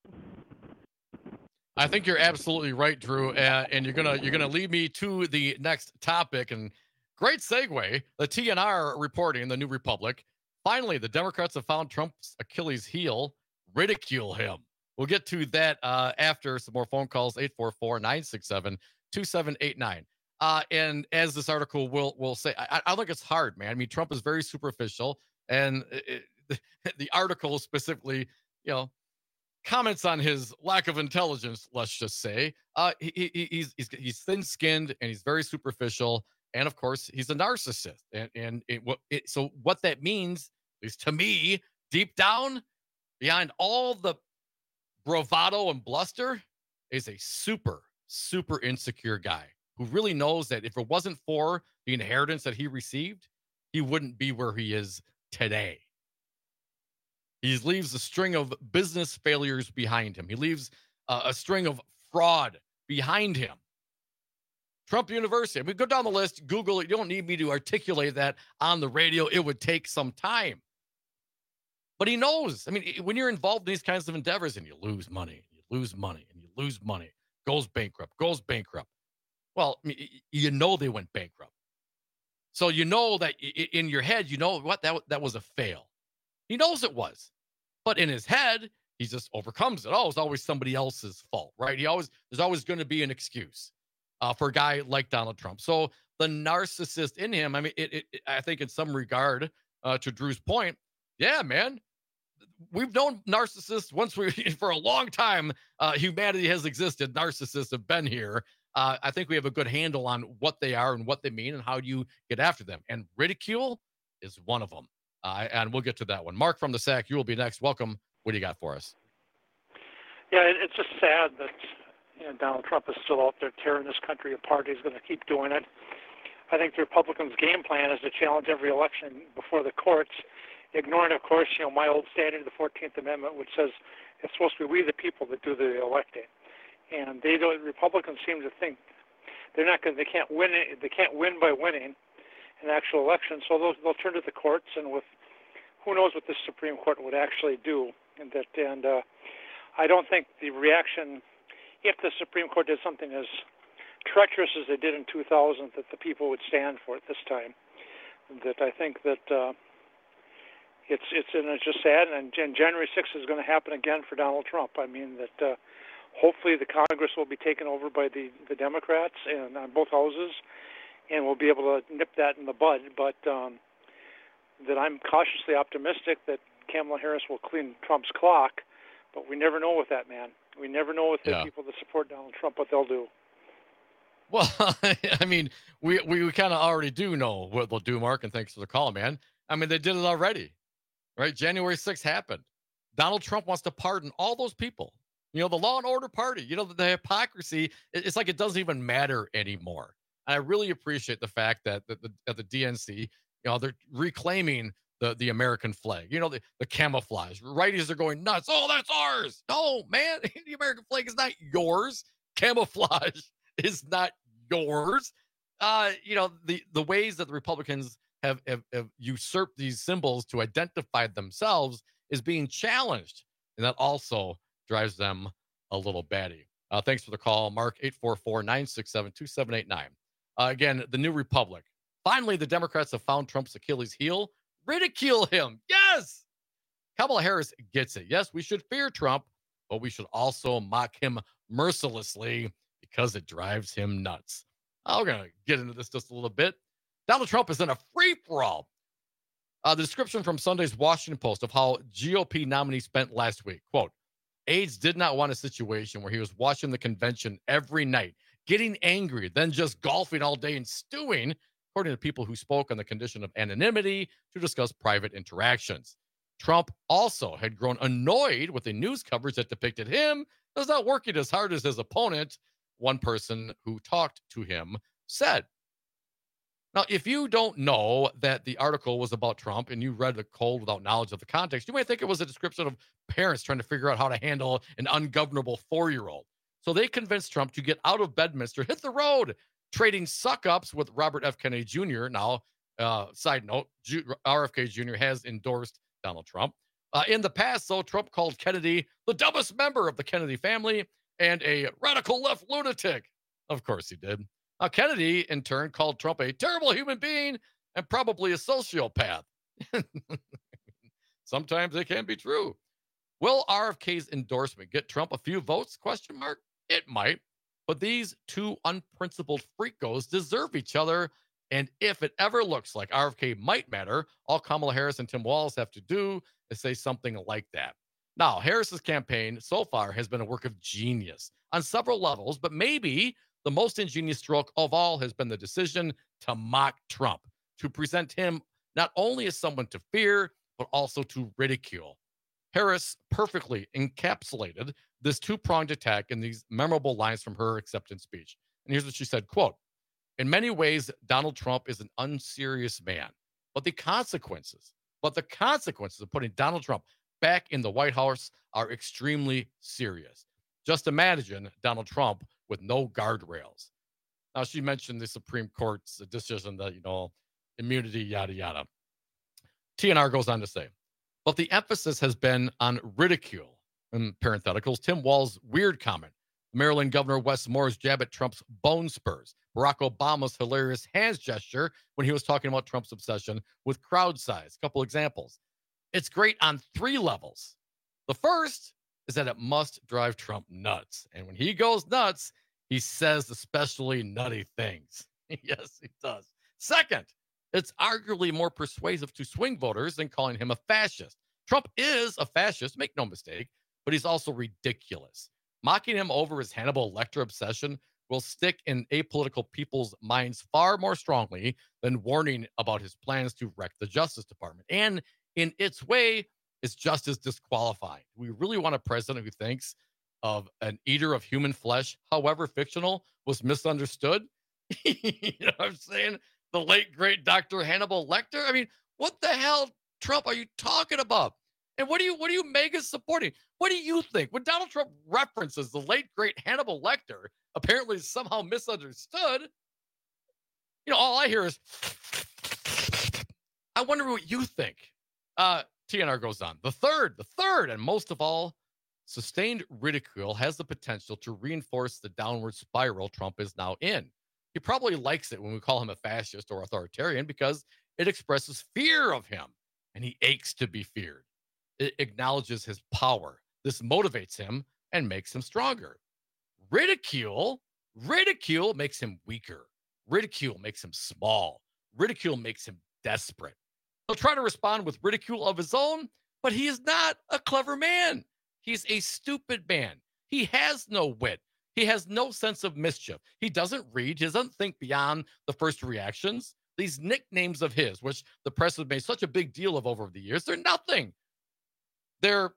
I think you're absolutely right, Drew, uh, and you're gonna you're gonna lead me to the next topic. And great segue. The T N R reporting, the New Republic. Finally, the Democrats have found Trump's Achilles heel: ridicule him. We'll get to that uh, after some more phone calls. eight four four, nine six seven, two seven eight nine. Uh, and as this article will will say, I, I think it's hard, man. I mean, Trump is very superficial, and it, the, the article specifically, you know, comments on his lack of intelligence, let's just say. Uh, he, he, he's, he's, he's thin-skinned and he's very superficial. And of course, he's a narcissist. And, and it, it, so what that means, at least to me, deep down, behind all the bravado and bluster, is a super, super insecure guy who really knows that if it wasn't for the inheritance that he received, he wouldn't be where he is today. He leaves a string of business failures behind him. He leaves uh, a string of fraud behind him. Trump University. I mean, go down the list, Google it. You don't need me to articulate that on the radio. It would take some time. But he knows. I mean, when you're involved in these kinds of endeavors and you lose money, you lose money, and you lose money, goes bankrupt, goes bankrupt. Well, you know they went bankrupt. So you know that in your head, you know what, that, that was a fail. He knows it was, but in his head, he just overcomes it. Oh, it's always somebody else's fault, right? He always, there's always going to be an excuse uh, for a guy like Donald Trump. So the narcissist in him, I mean, it, it, it I think in some regard, uh, to Drew's point, yeah, man, we've known narcissists once we, for a long time, uh, humanity has existed. Narcissists have been here. Uh, I think we have a good handle on what they are and what they mean and how do you get after them. And ridicule is one of them. Uh, and we'll get to that one. Mark from the S A C, you will be next. Welcome. What do you got for us? Yeah, it's just sad that you know, Donald Trump is still out there tearing this country apart. He's going to keep doing it. I think the Republicans' game plan is to challenge every election before the courts, ignoring, of course, you know, my old standard, the fourteenth Amendment, which says it's supposed to be we the people that do the electing. And they don't. Republicans seem to think they're not going. They can't win. They can't win by winning an actual election, so they'll, they'll turn to the courts, and with who knows what the Supreme Court would actually do. And that, and uh, I don't think the reaction, if the Supreme Court did something as treacherous as they did in two thousand, that the people would stand for it this time. That I think that uh, it's it's and it's just sad. And, and January sixth is going to happen again for Donald Trump. I mean that uh, hopefully the Congress will be taken over by the the Democrats and on both houses, and we'll be able to nip that in the bud. But um, that I'm cautiously optimistic that Kamala Harris will clean Trump's clock, but we never know with that, man. We never know with the yeah. people that support Donald Trump what they'll do. Well, I mean, we, we, we kind of already do know what they'll do, Mark, and thanks for the call, man. I mean, they did it already, right? January sixth happened. Donald Trump wants to pardon all those people. You know, the law and order party, you know, the, the hypocrisy, it, it's like it doesn't even matter anymore. And I really appreciate the fact that the, the, at the D N C, you know, they're reclaiming the, the American flag, you know, the, the camouflage. Righties are going nuts. Oh, that's ours. No, man, the American flag is not yours. Camouflage is not yours. Uh, you know, the, the ways that the Republicans have, have, have usurped these symbols to identify themselves is being challenged. And that also drives them a little batty. Uh, thanks for the call, Mark, eight four four, nine six seven, two seven eight nine. Uh, again, the New Republic. Finally, the Democrats have found Trump's Achilles heel. Ridicule him. Yes. Kamala Harris gets it. Yes, we should fear Trump, but we should also mock him mercilessly because it drives him nuts. I'm going to get into this just a little bit. Donald Trump is in a free-for-all. Uh, the description from Sunday's Washington Post of how G O P nominee spent last week, quote, aides did not want a situation where he was watching the convention every night, getting angry, then just golfing all day and stewing, according to people who spoke on the condition of anonymity to discuss private interactions. Trump also had grown annoyed with the news coverage that depicted him as not working as hard as his opponent, one person who talked to him said. Now, if you don't know that the article was about Trump and you read the cold without knowledge of the context, you might think it was a description of parents trying to figure out how to handle an ungovernable four-year-old. So they convinced Trump to get out of Bedminster, hit the road, trading suck-ups with Robert F. Kennedy Junior Now, uh, side note, Ju- R F K Junior has endorsed Donald Trump. Uh, in the past, though, Trump called Kennedy the dumbest member of the Kennedy family and a radical left lunatic. Of course he did. Now, Kennedy, in turn, called Trump a terrible human being and probably a sociopath. Sometimes it can be true. Will R F K's endorsement get Trump a few votes? Question mark. It might. But these two unprincipled freakos deserve each other. And if it ever looks like R F K might matter, all Kamala Harris and Tim Walz have to do is say something like that. Now, Harris's campaign so far has been a work of genius on several levels, but maybe the most ingenious stroke of all has been the decision to mock Trump, to present him not only as someone to fear, but also to ridicule. Harris perfectly encapsulated this two-pronged attack in these memorable lines from her acceptance speech. And here's what she said, quote, in many ways, Donald Trump is an unserious man, but the consequences, but the consequences of putting Donald Trump back in the White House are extremely serious. Just imagine Donald Trump with no guardrails. Now, she mentioned the Supreme Court's decision that, you know, immunity, yada, yada. T N R goes on to say, but the emphasis has been on ridicule. In parentheticals, Tim Walz's weird comment, Maryland Governor Wes Moore's jab at Trump's bone spurs, Barack Obama's hilarious hands gesture when he was talking about Trump's obsession with crowd size. A couple examples. It's great on three levels. The first is that it must drive Trump nuts. And when he goes nuts, he says especially nutty things. Yes, he does. Second, it's arguably more persuasive to swing voters than calling him a fascist. Trump is a fascist, make no mistake, but he's also ridiculous. Mocking him over his Hannibal Lecter obsession will stick in apolitical people's minds far more strongly than warning about his plans to wreck the Justice Department. And in its way, it's just as disqualifying. We really want a president who thinks of an eater of human flesh, however fictional, was misunderstood. You know what I'm saying? The late, great Doctor Hannibal Lecter. I mean, what the hell, Trump, are you talking about? And what do you what are you mega supporting? What do you think? When Donald Trump references the late, great Hannibal Lecter, apparently somehow misunderstood, you know, all I hear is, I wonder what you think. Uh, T N R goes on. The third, the third, and most of all, sustained ridicule has the potential to reinforce the downward spiral Trump is now in. He probably likes it when we call him a fascist or authoritarian because it expresses fear of him, and he aches to be feared. It acknowledges his power. This motivates him and makes him stronger. Ridicule, ridicule makes him weaker. Ridicule makes him small. Ridicule makes him desperate. He'll try to respond with ridicule of his own, but he is not a clever man. He's a stupid man. He has no wit. He has no sense of mischief. He doesn't read. He doesn't think beyond the first reactions. These nicknames of his, which the press has made such a big deal of over the years, they're nothing. They're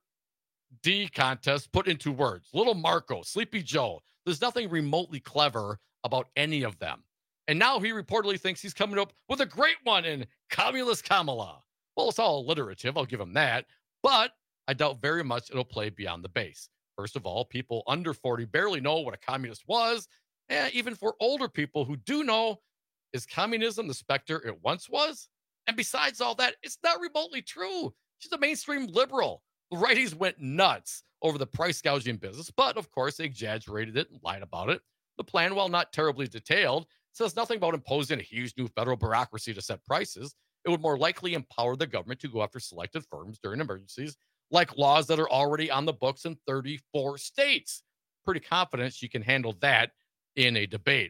D contests put into words. Little Marco, Sleepy Joe. There's nothing remotely clever about any of them. And now he reportedly thinks he's coming up with a great one in Communist Kamala. Well, it's all alliterative. I'll give him that. But I doubt very much it'll play beyond the base. First of all, people under forty barely know what a communist was. And even for older people who do know, is communism the specter it once was? And besides all that, it's not remotely true. She's a mainstream liberal. The righties went nuts over the price gouging business, but of course they exaggerated it and lied about it. The plan, while not terribly detailed, says nothing about imposing a huge new federal bureaucracy to set prices. It would more likely empower the government to go after selected firms during emergencies, like laws that are already on the books in thirty-four states. Pretty confident she can handle that in a debate.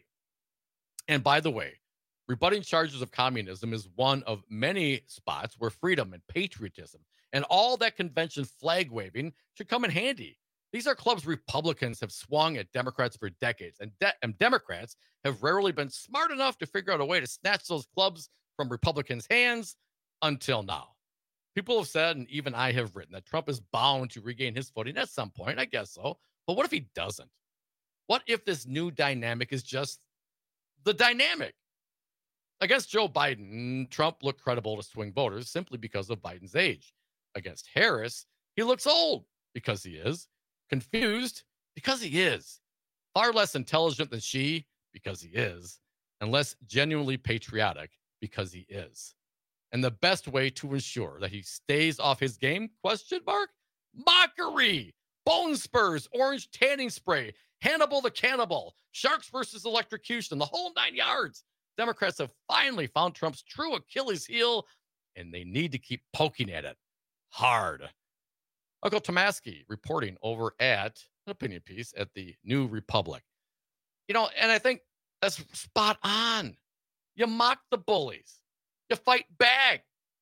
And by the way, rebutting charges of communism is one of many spots where freedom and patriotism and all that convention flag waving should come in handy. These are clubs Republicans have swung at Democrats for decades, and, de- and Democrats have rarely been smart enough to figure out a way to snatch those clubs from Republicans' hands until now. People have said, and even I have written, that Trump is bound to regain his footing at some point. I guess so. But what if he doesn't? What if this new dynamic is just the dynamic? Against Joe Biden, Trump looked credible to swing voters simply because of Biden's age. Against Harris, he looks old because he is. Confused because he is. Far less intelligent than she because he is. And less genuinely patriotic because he is. And the best way to ensure that he stays off his game, question mark, mockery, bone spurs, orange tanning spray, Hannibal the Cannibal, sharks versus electrocution, the whole nine yards. Democrats have finally found Trump's true Achilles heel, and they need to keep poking at it hard. Uncle Tomasky reporting over at an opinion piece at the New Republic. You know, and I think that's spot on. You mock the bullies. You fight back.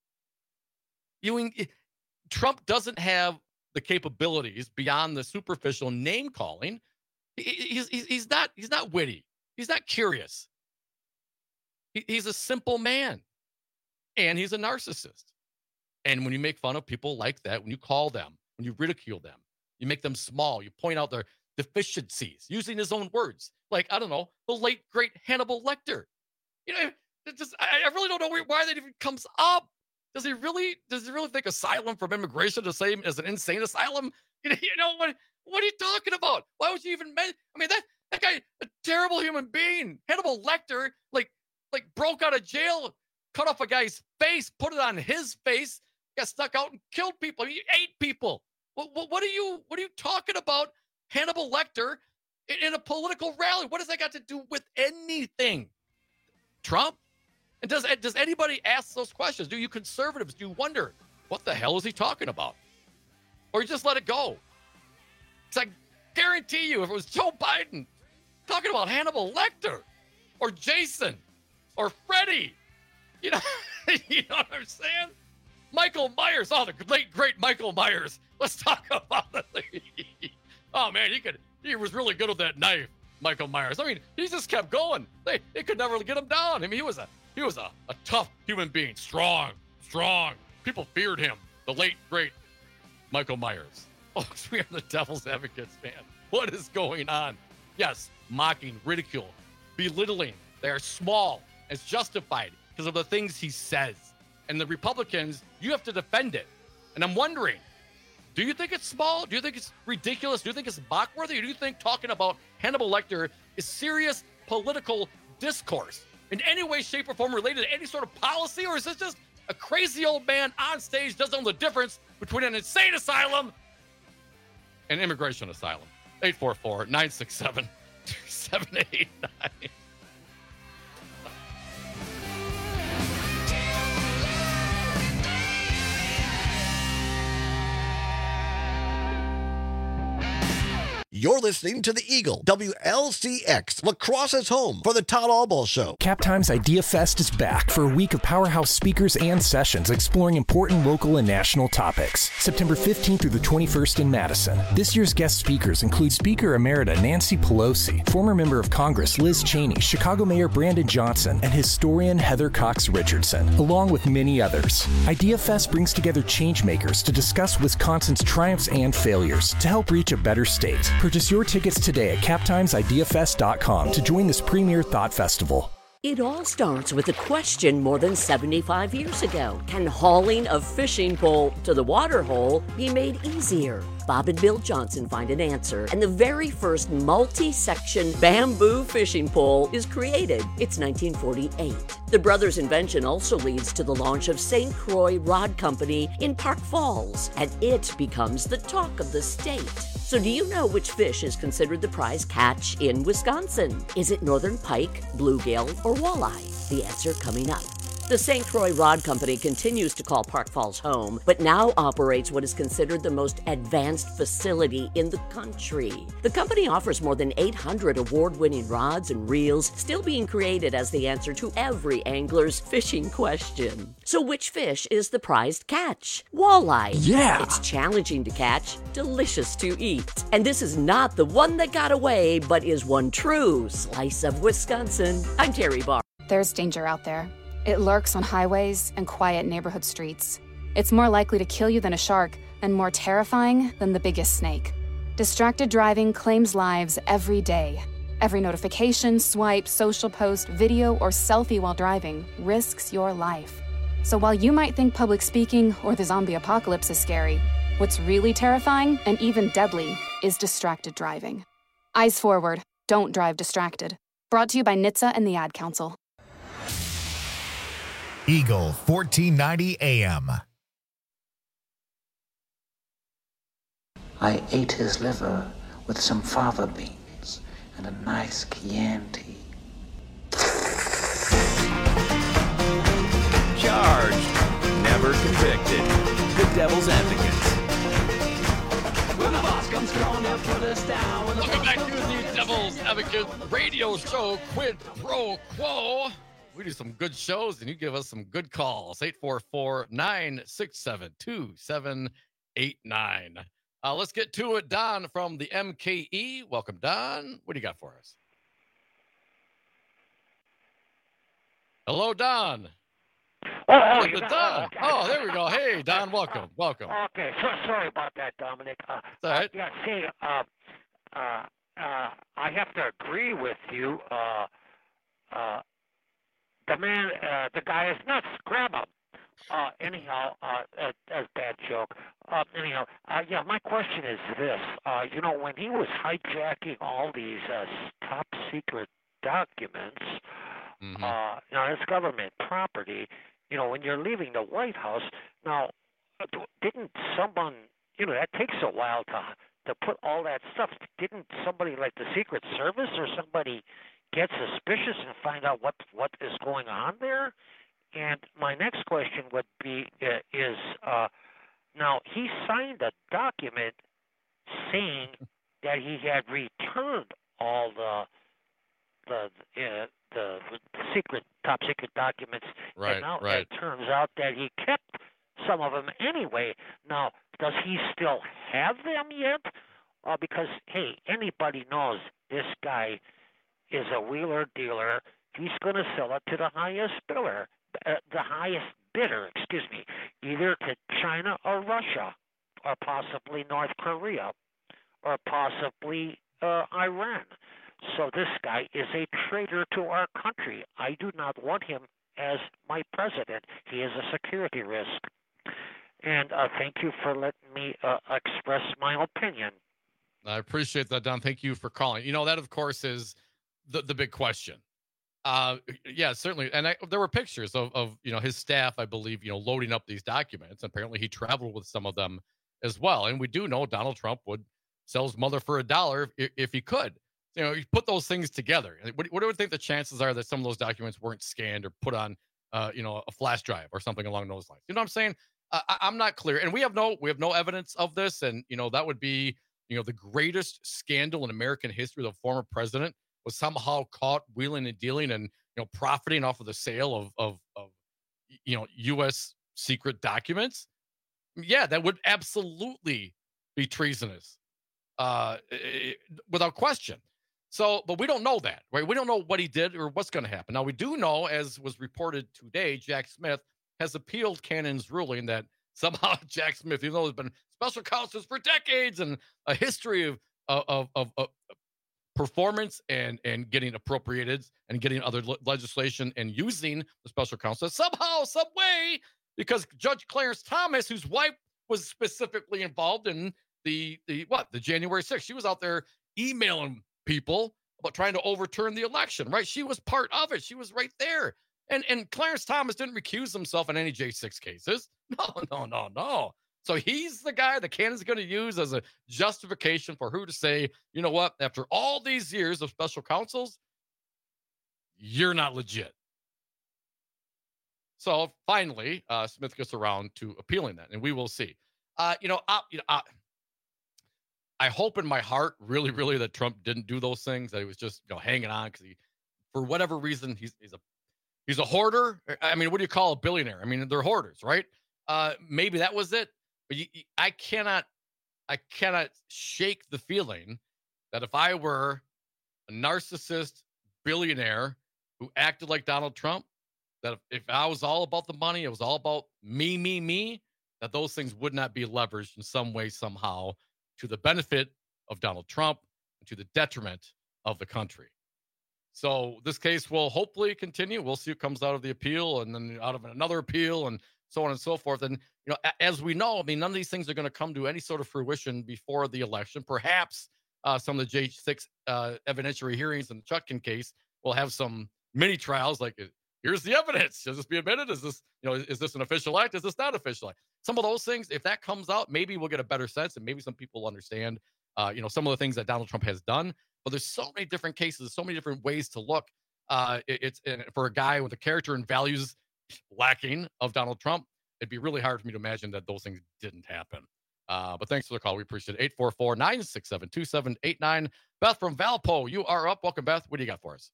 You, Trump doesn't have the capabilities beyond the superficial name calling. He, he's, he's, he's not he's not witty. He's not curious. He, he's a simple man, and he's a narcissist. And when you make fun of people like that, when you call them, when you ridicule them, you make them small, you point out their deficiencies, using his own words, like, I don't know, the late, great Hannibal Lecter. You know, it just, I, I really don't know why that even comes up. Does he really, does he really think asylum from immigration the same as an insane asylum? You know, you know what, what are you talking about? Why would you even, men- I mean, that, that guy, a terrible human being. Hannibal Lecter, like, like broke out of jail, cut off a guy's face, put it on his face, got stuck out and killed people. He ate people. What, what, what are you, what are you talking about? Hannibal Lecter in, in a political rally. What does that got to do with anything? Trump? And does, does anybody ask those questions? Do you conservatives, do you wonder, what the hell is he talking about? Or you just let it go? It's like, guarantee you, if it was Joe Biden talking about Hannibal Lecter or Jason or Freddie, you know, you know what I'm saying? Michael Myers. Oh, the late, great Michael Myers. Let's talk about it. Oh, man, he could. He was really good with that knife, Michael Myers. I mean, he just kept going. They they could never get him down. I mean, he was a he was a, a tough human being. Strong, strong. People feared him. The late, great Michael Myers. Oh, we are the devil's advocates, man. What is going on? Yes, mocking, ridicule, belittling. They are small. It's justified because of the things he says. And the Republicans, you have to defend it. And I'm wondering, do you think it's small? Do you think it's ridiculous? Do you think it's mock-worthy? Or do you think talking about Hannibal Lecter is serious political discourse in any way, shape, or form related to any sort of policy? Or is this just a crazy old man on stage doesn't know the difference between an insane asylum and immigration asylum? eight four four, nine six seven, two seven eight nine. You're listening to the Eagle, W L C X, La Crosse's home for the Todd Albaugh Show. Captime's Idea Fest is back for a week of powerhouse speakers and sessions exploring important local and national topics. September fifteenth through the twenty-first in Madison. This year's guest speakers include Speaker Emerita Nancy Pelosi, former member of Congress Liz Cheney, Chicago Mayor Brandon Johnson, and historian Heather Cox Richardson, along with many others. Idea Fest brings together change makers to discuss Wisconsin's triumphs and failures to help reach a better state. Purchase your tickets today at cap times idea fest dot com to join this premier thought festival. It all starts with a question more than seventy-five years ago. Can hauling a fishing pole to the water hole be made easier? Bob and Bill Johnson find an answer, and the very first multi-section bamboo fishing pole is created. It's nineteen forty-eight. The brothers' invention also leads to the launch of Saint Croix Rod Company in Park Falls, and it becomes the talk of the state. So do you know which fish is considered the prize catch in Wisconsin? Is it northern pike, bluegill, or walleye? The answer coming up. The Saint Croix Rod Company continues to call Park Falls home, but now operates what is considered the most advanced facility in the country. The company offers more than eight hundred award-winning rods and reels, still being created as the answer to every angler's fishing question. So which fish is the prized catch? Walleye. Yeah! It's challenging to catch, delicious to eat. And this is not the one that got away, but is one true slice of Wisconsin. I'm Terry Barr. There's danger out there. It lurks on highways and quiet neighborhood streets. It's more likely to kill you than a shark, and more terrifying than the biggest snake. Distracted driving claims lives every day. Every notification, swipe, social post, video, or selfie while driving risks your life. So while you might think public speaking or the zombie apocalypse is scary, what's really terrifying and even deadly is distracted driving. Eyes forward, don't drive distracted. Brought to you by N H T S A and the Ad Council. Eagle fourteen ninety A M. I ate his liver with some fava beans and a nice Chianti. Charged, never convicted. The Devil's Advocates. When the boss comes crawling up, put us down. Welcome back to the Devil's Advocate radio show, Quid Pro Quo. We do some good shows, and you give us some good calls. eight four four, nine six seven, two seven eight nine. Uh, let's get to it. Don from the M K E. Welcome, Don. What do you got for us? Hello, Don. Oh, oh, Don. Don. Oh, there we go. Hey, Don, welcome. Welcome. Okay, so sorry about that, Dominic. Uh, all right. Uh, yeah, see, uh, uh, uh, I have to agree with you. Uh, uh, The man, uh, the guy is nuts. Grab him. Uh, anyhow, uh, uh, that's a bad joke. Uh, anyhow, uh, yeah, my question is this. Uh, you know, when he was hijacking all these uh, top secret documents, mm-hmm. uh, you know, it's government property, you know, when you're leaving the White House, now, didn't someone, you know, that takes a while to to put all that stuff. Didn't somebody like the Secret Service or somebody get suspicious and find out what what is going on there? And my next question would be uh, is uh, now he signed a document saying that he had returned all the the uh, the, the secret top secret documents, right, and now right. it turns out that he kept some of them anyway. Now, does he still have them yet? Uh, because hey, anybody knows this guy is a wheeler dealer. He's going to sell it to the highest bidder, uh, the highest bidder, excuse me, either to China or Russia, or possibly North Korea, or possibly uh, Iran. So this guy is a traitor to our country. I do not want him as my president. He is a security risk. And uh, thank you for letting me uh, express my opinion. I appreciate that, Don. Thank you for calling. You know, that, of course, is the, the big question. Uh, yeah, certainly. And I, there were pictures of, of, you know, his staff, I believe, you know, loading up these documents. Apparently he traveled with some of them as well. And we do know Donald Trump would sell his mother for a dollar if, if he could. You know, you put those things together. What, what do you think the chances are that some of those documents weren't scanned or put on, uh, you know, a flash drive or something along those lines? You know what I'm saying? Uh, I, I'm not clear. And we have no, we have no evidence of this. And, you know, that would be, you know, the greatest scandal in American history, the former president was somehow caught wheeling and dealing and, you know, profiting off of the sale of, of, of you know, U S secret documents, yeah, that would absolutely be treasonous, uh, without question. So, but we don't know that, right? We don't know what he did or what's going to happen. Now, we do know, as was reported today, Jack Smith has appealed Cannon's ruling that somehow Jack Smith, even though there's been special counsels for decades and a history of of of, of performance and and getting appropriated and getting other le- legislation and using the special counsel somehow, some way, because Judge Clarence Thomas, whose wife was specifically involved in the the what the January sixth, she was out there emailing people about trying to overturn the election, right? She was part of it. She was right there. And and Clarence Thomas didn't recuse himself in any J six cases. No, no, no, no. So he's the guy that Cannon's going to use as a justification for who to say, you know what, after all these years of special counsels, you're not legit. So finally, uh, Smith gets around to appealing that, and we will see. Uh, you know, I, you know, I, I hope in my heart, really, really, that Trump didn't do those things. That he was just, you know, hanging on because he, for whatever reason, he's he's a he's a hoarder. I mean, what do you call a billionaire? I mean, they're hoarders, right? Uh, maybe that was it. But you, you, I cannot, I cannot shake the feeling that if I were a narcissist billionaire who acted like Donald Trump, that if, if I was all about the money, it was all about me, me, me, that those things would not be leveraged in some way, somehow, to the benefit of Donald Trump and to the detriment of the country. So this case will hopefully continue. We'll see what comes out of the appeal and then out of another appeal and so on and so forth. And, you know, as we know, I mean, none of these things are going to come to any sort of fruition before the election. Perhaps uh, some of the J six uh, evidentiary hearings in the Chutkan case will have some mini trials like, here's the evidence. Should this be admitted? Is this, you know, is this an official act? Is this not official act? Some of those things, if that comes out, maybe we'll get a better sense and maybe some people will understand, uh, you know, some of the things that Donald Trump has done. But there's so many different cases, so many different ways to look. Uh, it, it's and for a guy with the character and values lacking of Donald Trump, it'd be really hard for me to imagine that those things didn't happen. Uh, but thanks for the call. We appreciate it. eight four four, nine six seven, two seven eight nine. Beth from Valpo, you are up. Welcome, Beth. What do you got for us?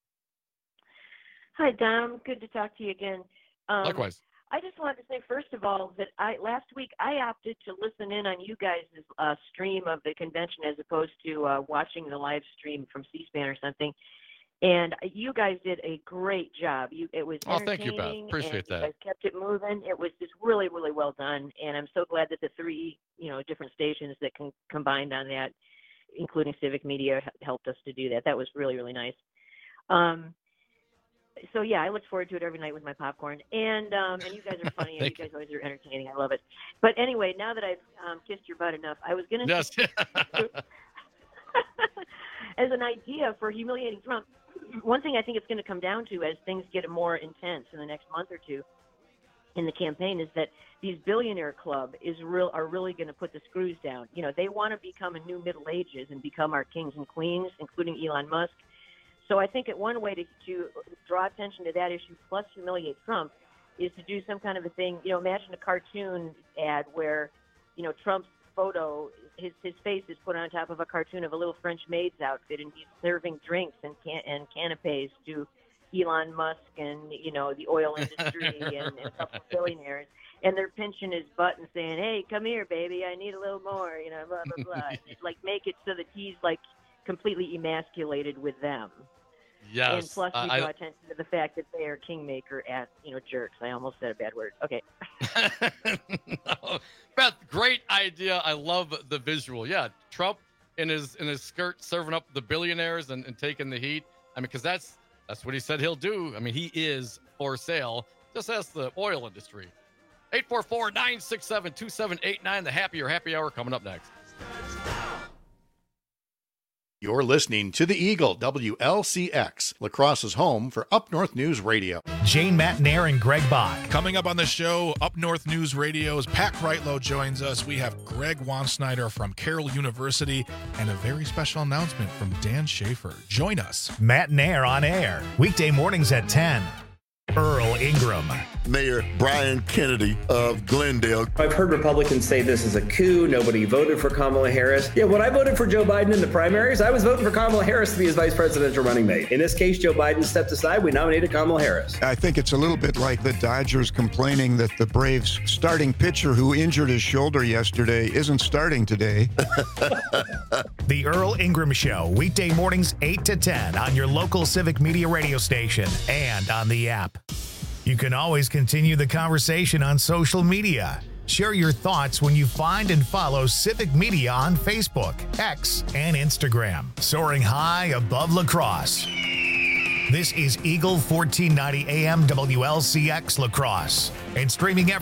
Hi, Dom. Good to talk to you again. Um, Likewise. I just wanted to say, first of all, that I last week I opted to listen in on you guys' uh, stream of the convention as opposed to uh, watching the live stream from C-SPAN or something. And you guys did a great job. You, it was oh, thank you, Beth. entertaining, Appreciate and that. You guys kept it moving. It was just really, really well done. And I'm so glad that the three, you know, different stations that con- combined on that, including Civic Media, helped us to do that. That was really, really nice. Um, so yeah, I look forward to it every night with my popcorn. And um, and you guys are funny, and you guys always are entertaining. I love it. But anyway, now that I've um, kissed your butt enough, I was going to yes. as an idea for humiliating Trump. One thing I think it's going to come down to as things get more intense in the next month or two in the campaign is that these billionaire club is real are really going to put the screws down. You know, they want to become a new Middle Ages and become our kings and queens, including Elon Musk. So I think that one way to, to draw attention to that issue plus humiliate Trump is to do some kind of a thing. You know, imagine a cartoon ad where, you know, Trump's photo, his his face is put on top of a cartoon of a little French maid's outfit, and he's serving drinks and can, and canapes to Elon Musk and, you know, the oil industry and, and a couple of billionaires. And they're pinching his butt and saying, hey, come here, baby, I need a little more, you know, blah, blah, blah. Like, make it so that he's, like, completely emasculated with them. Yes. And plus, we uh, draw I, attention to the fact that they are kingmaker at, you know, jerks. I almost said a bad word. Okay. no. Beth, great idea. I love the visual. Yeah, Trump in his in his skirt serving up the billionaires and, and taking the heat. I mean, because that's that's what he said he'll do. I mean, he is for sale. Just ask the oil industry. eight four four, nine six seven, two seven eight nine. The Happy or Happy Hour coming up next. You're listening to The Eagle, W L C X, La Crosse's home for Up North News Radio. Jane Matnair and Greg Bach. Coming up on the show, Up North News Radio's Pat Kreitlow joins us. We have Greg Wansnyder from Carroll University and a very special announcement from Dan Schaefer. Join us. Matnair on air, weekday mornings at ten. Earl Ingram. Mayor Brian Kennedy of Glendale. I've heard Republicans say this is a coup. Nobody voted for Kamala Harris. Yeah, when I voted for Joe Biden in the primaries, I was voting for Kamala Harris to be his vice presidential running mate. In this case, Joe Biden stepped aside. We nominated Kamala Harris. I think it's a little bit like the Dodgers complaining that the Braves starting pitcher who injured his shoulder yesterday isn't starting today. The Earl Ingram Show, weekday mornings eight to ten on your local Civic Media radio station and on the app. You can always continue the conversation on social media. Share your thoughts when you find and follow Civic Media on Facebook, X, and Instagram. Soaring high above La Crosse. This is Eagle fourteen ninety A M W L C X La Crosse and streaming every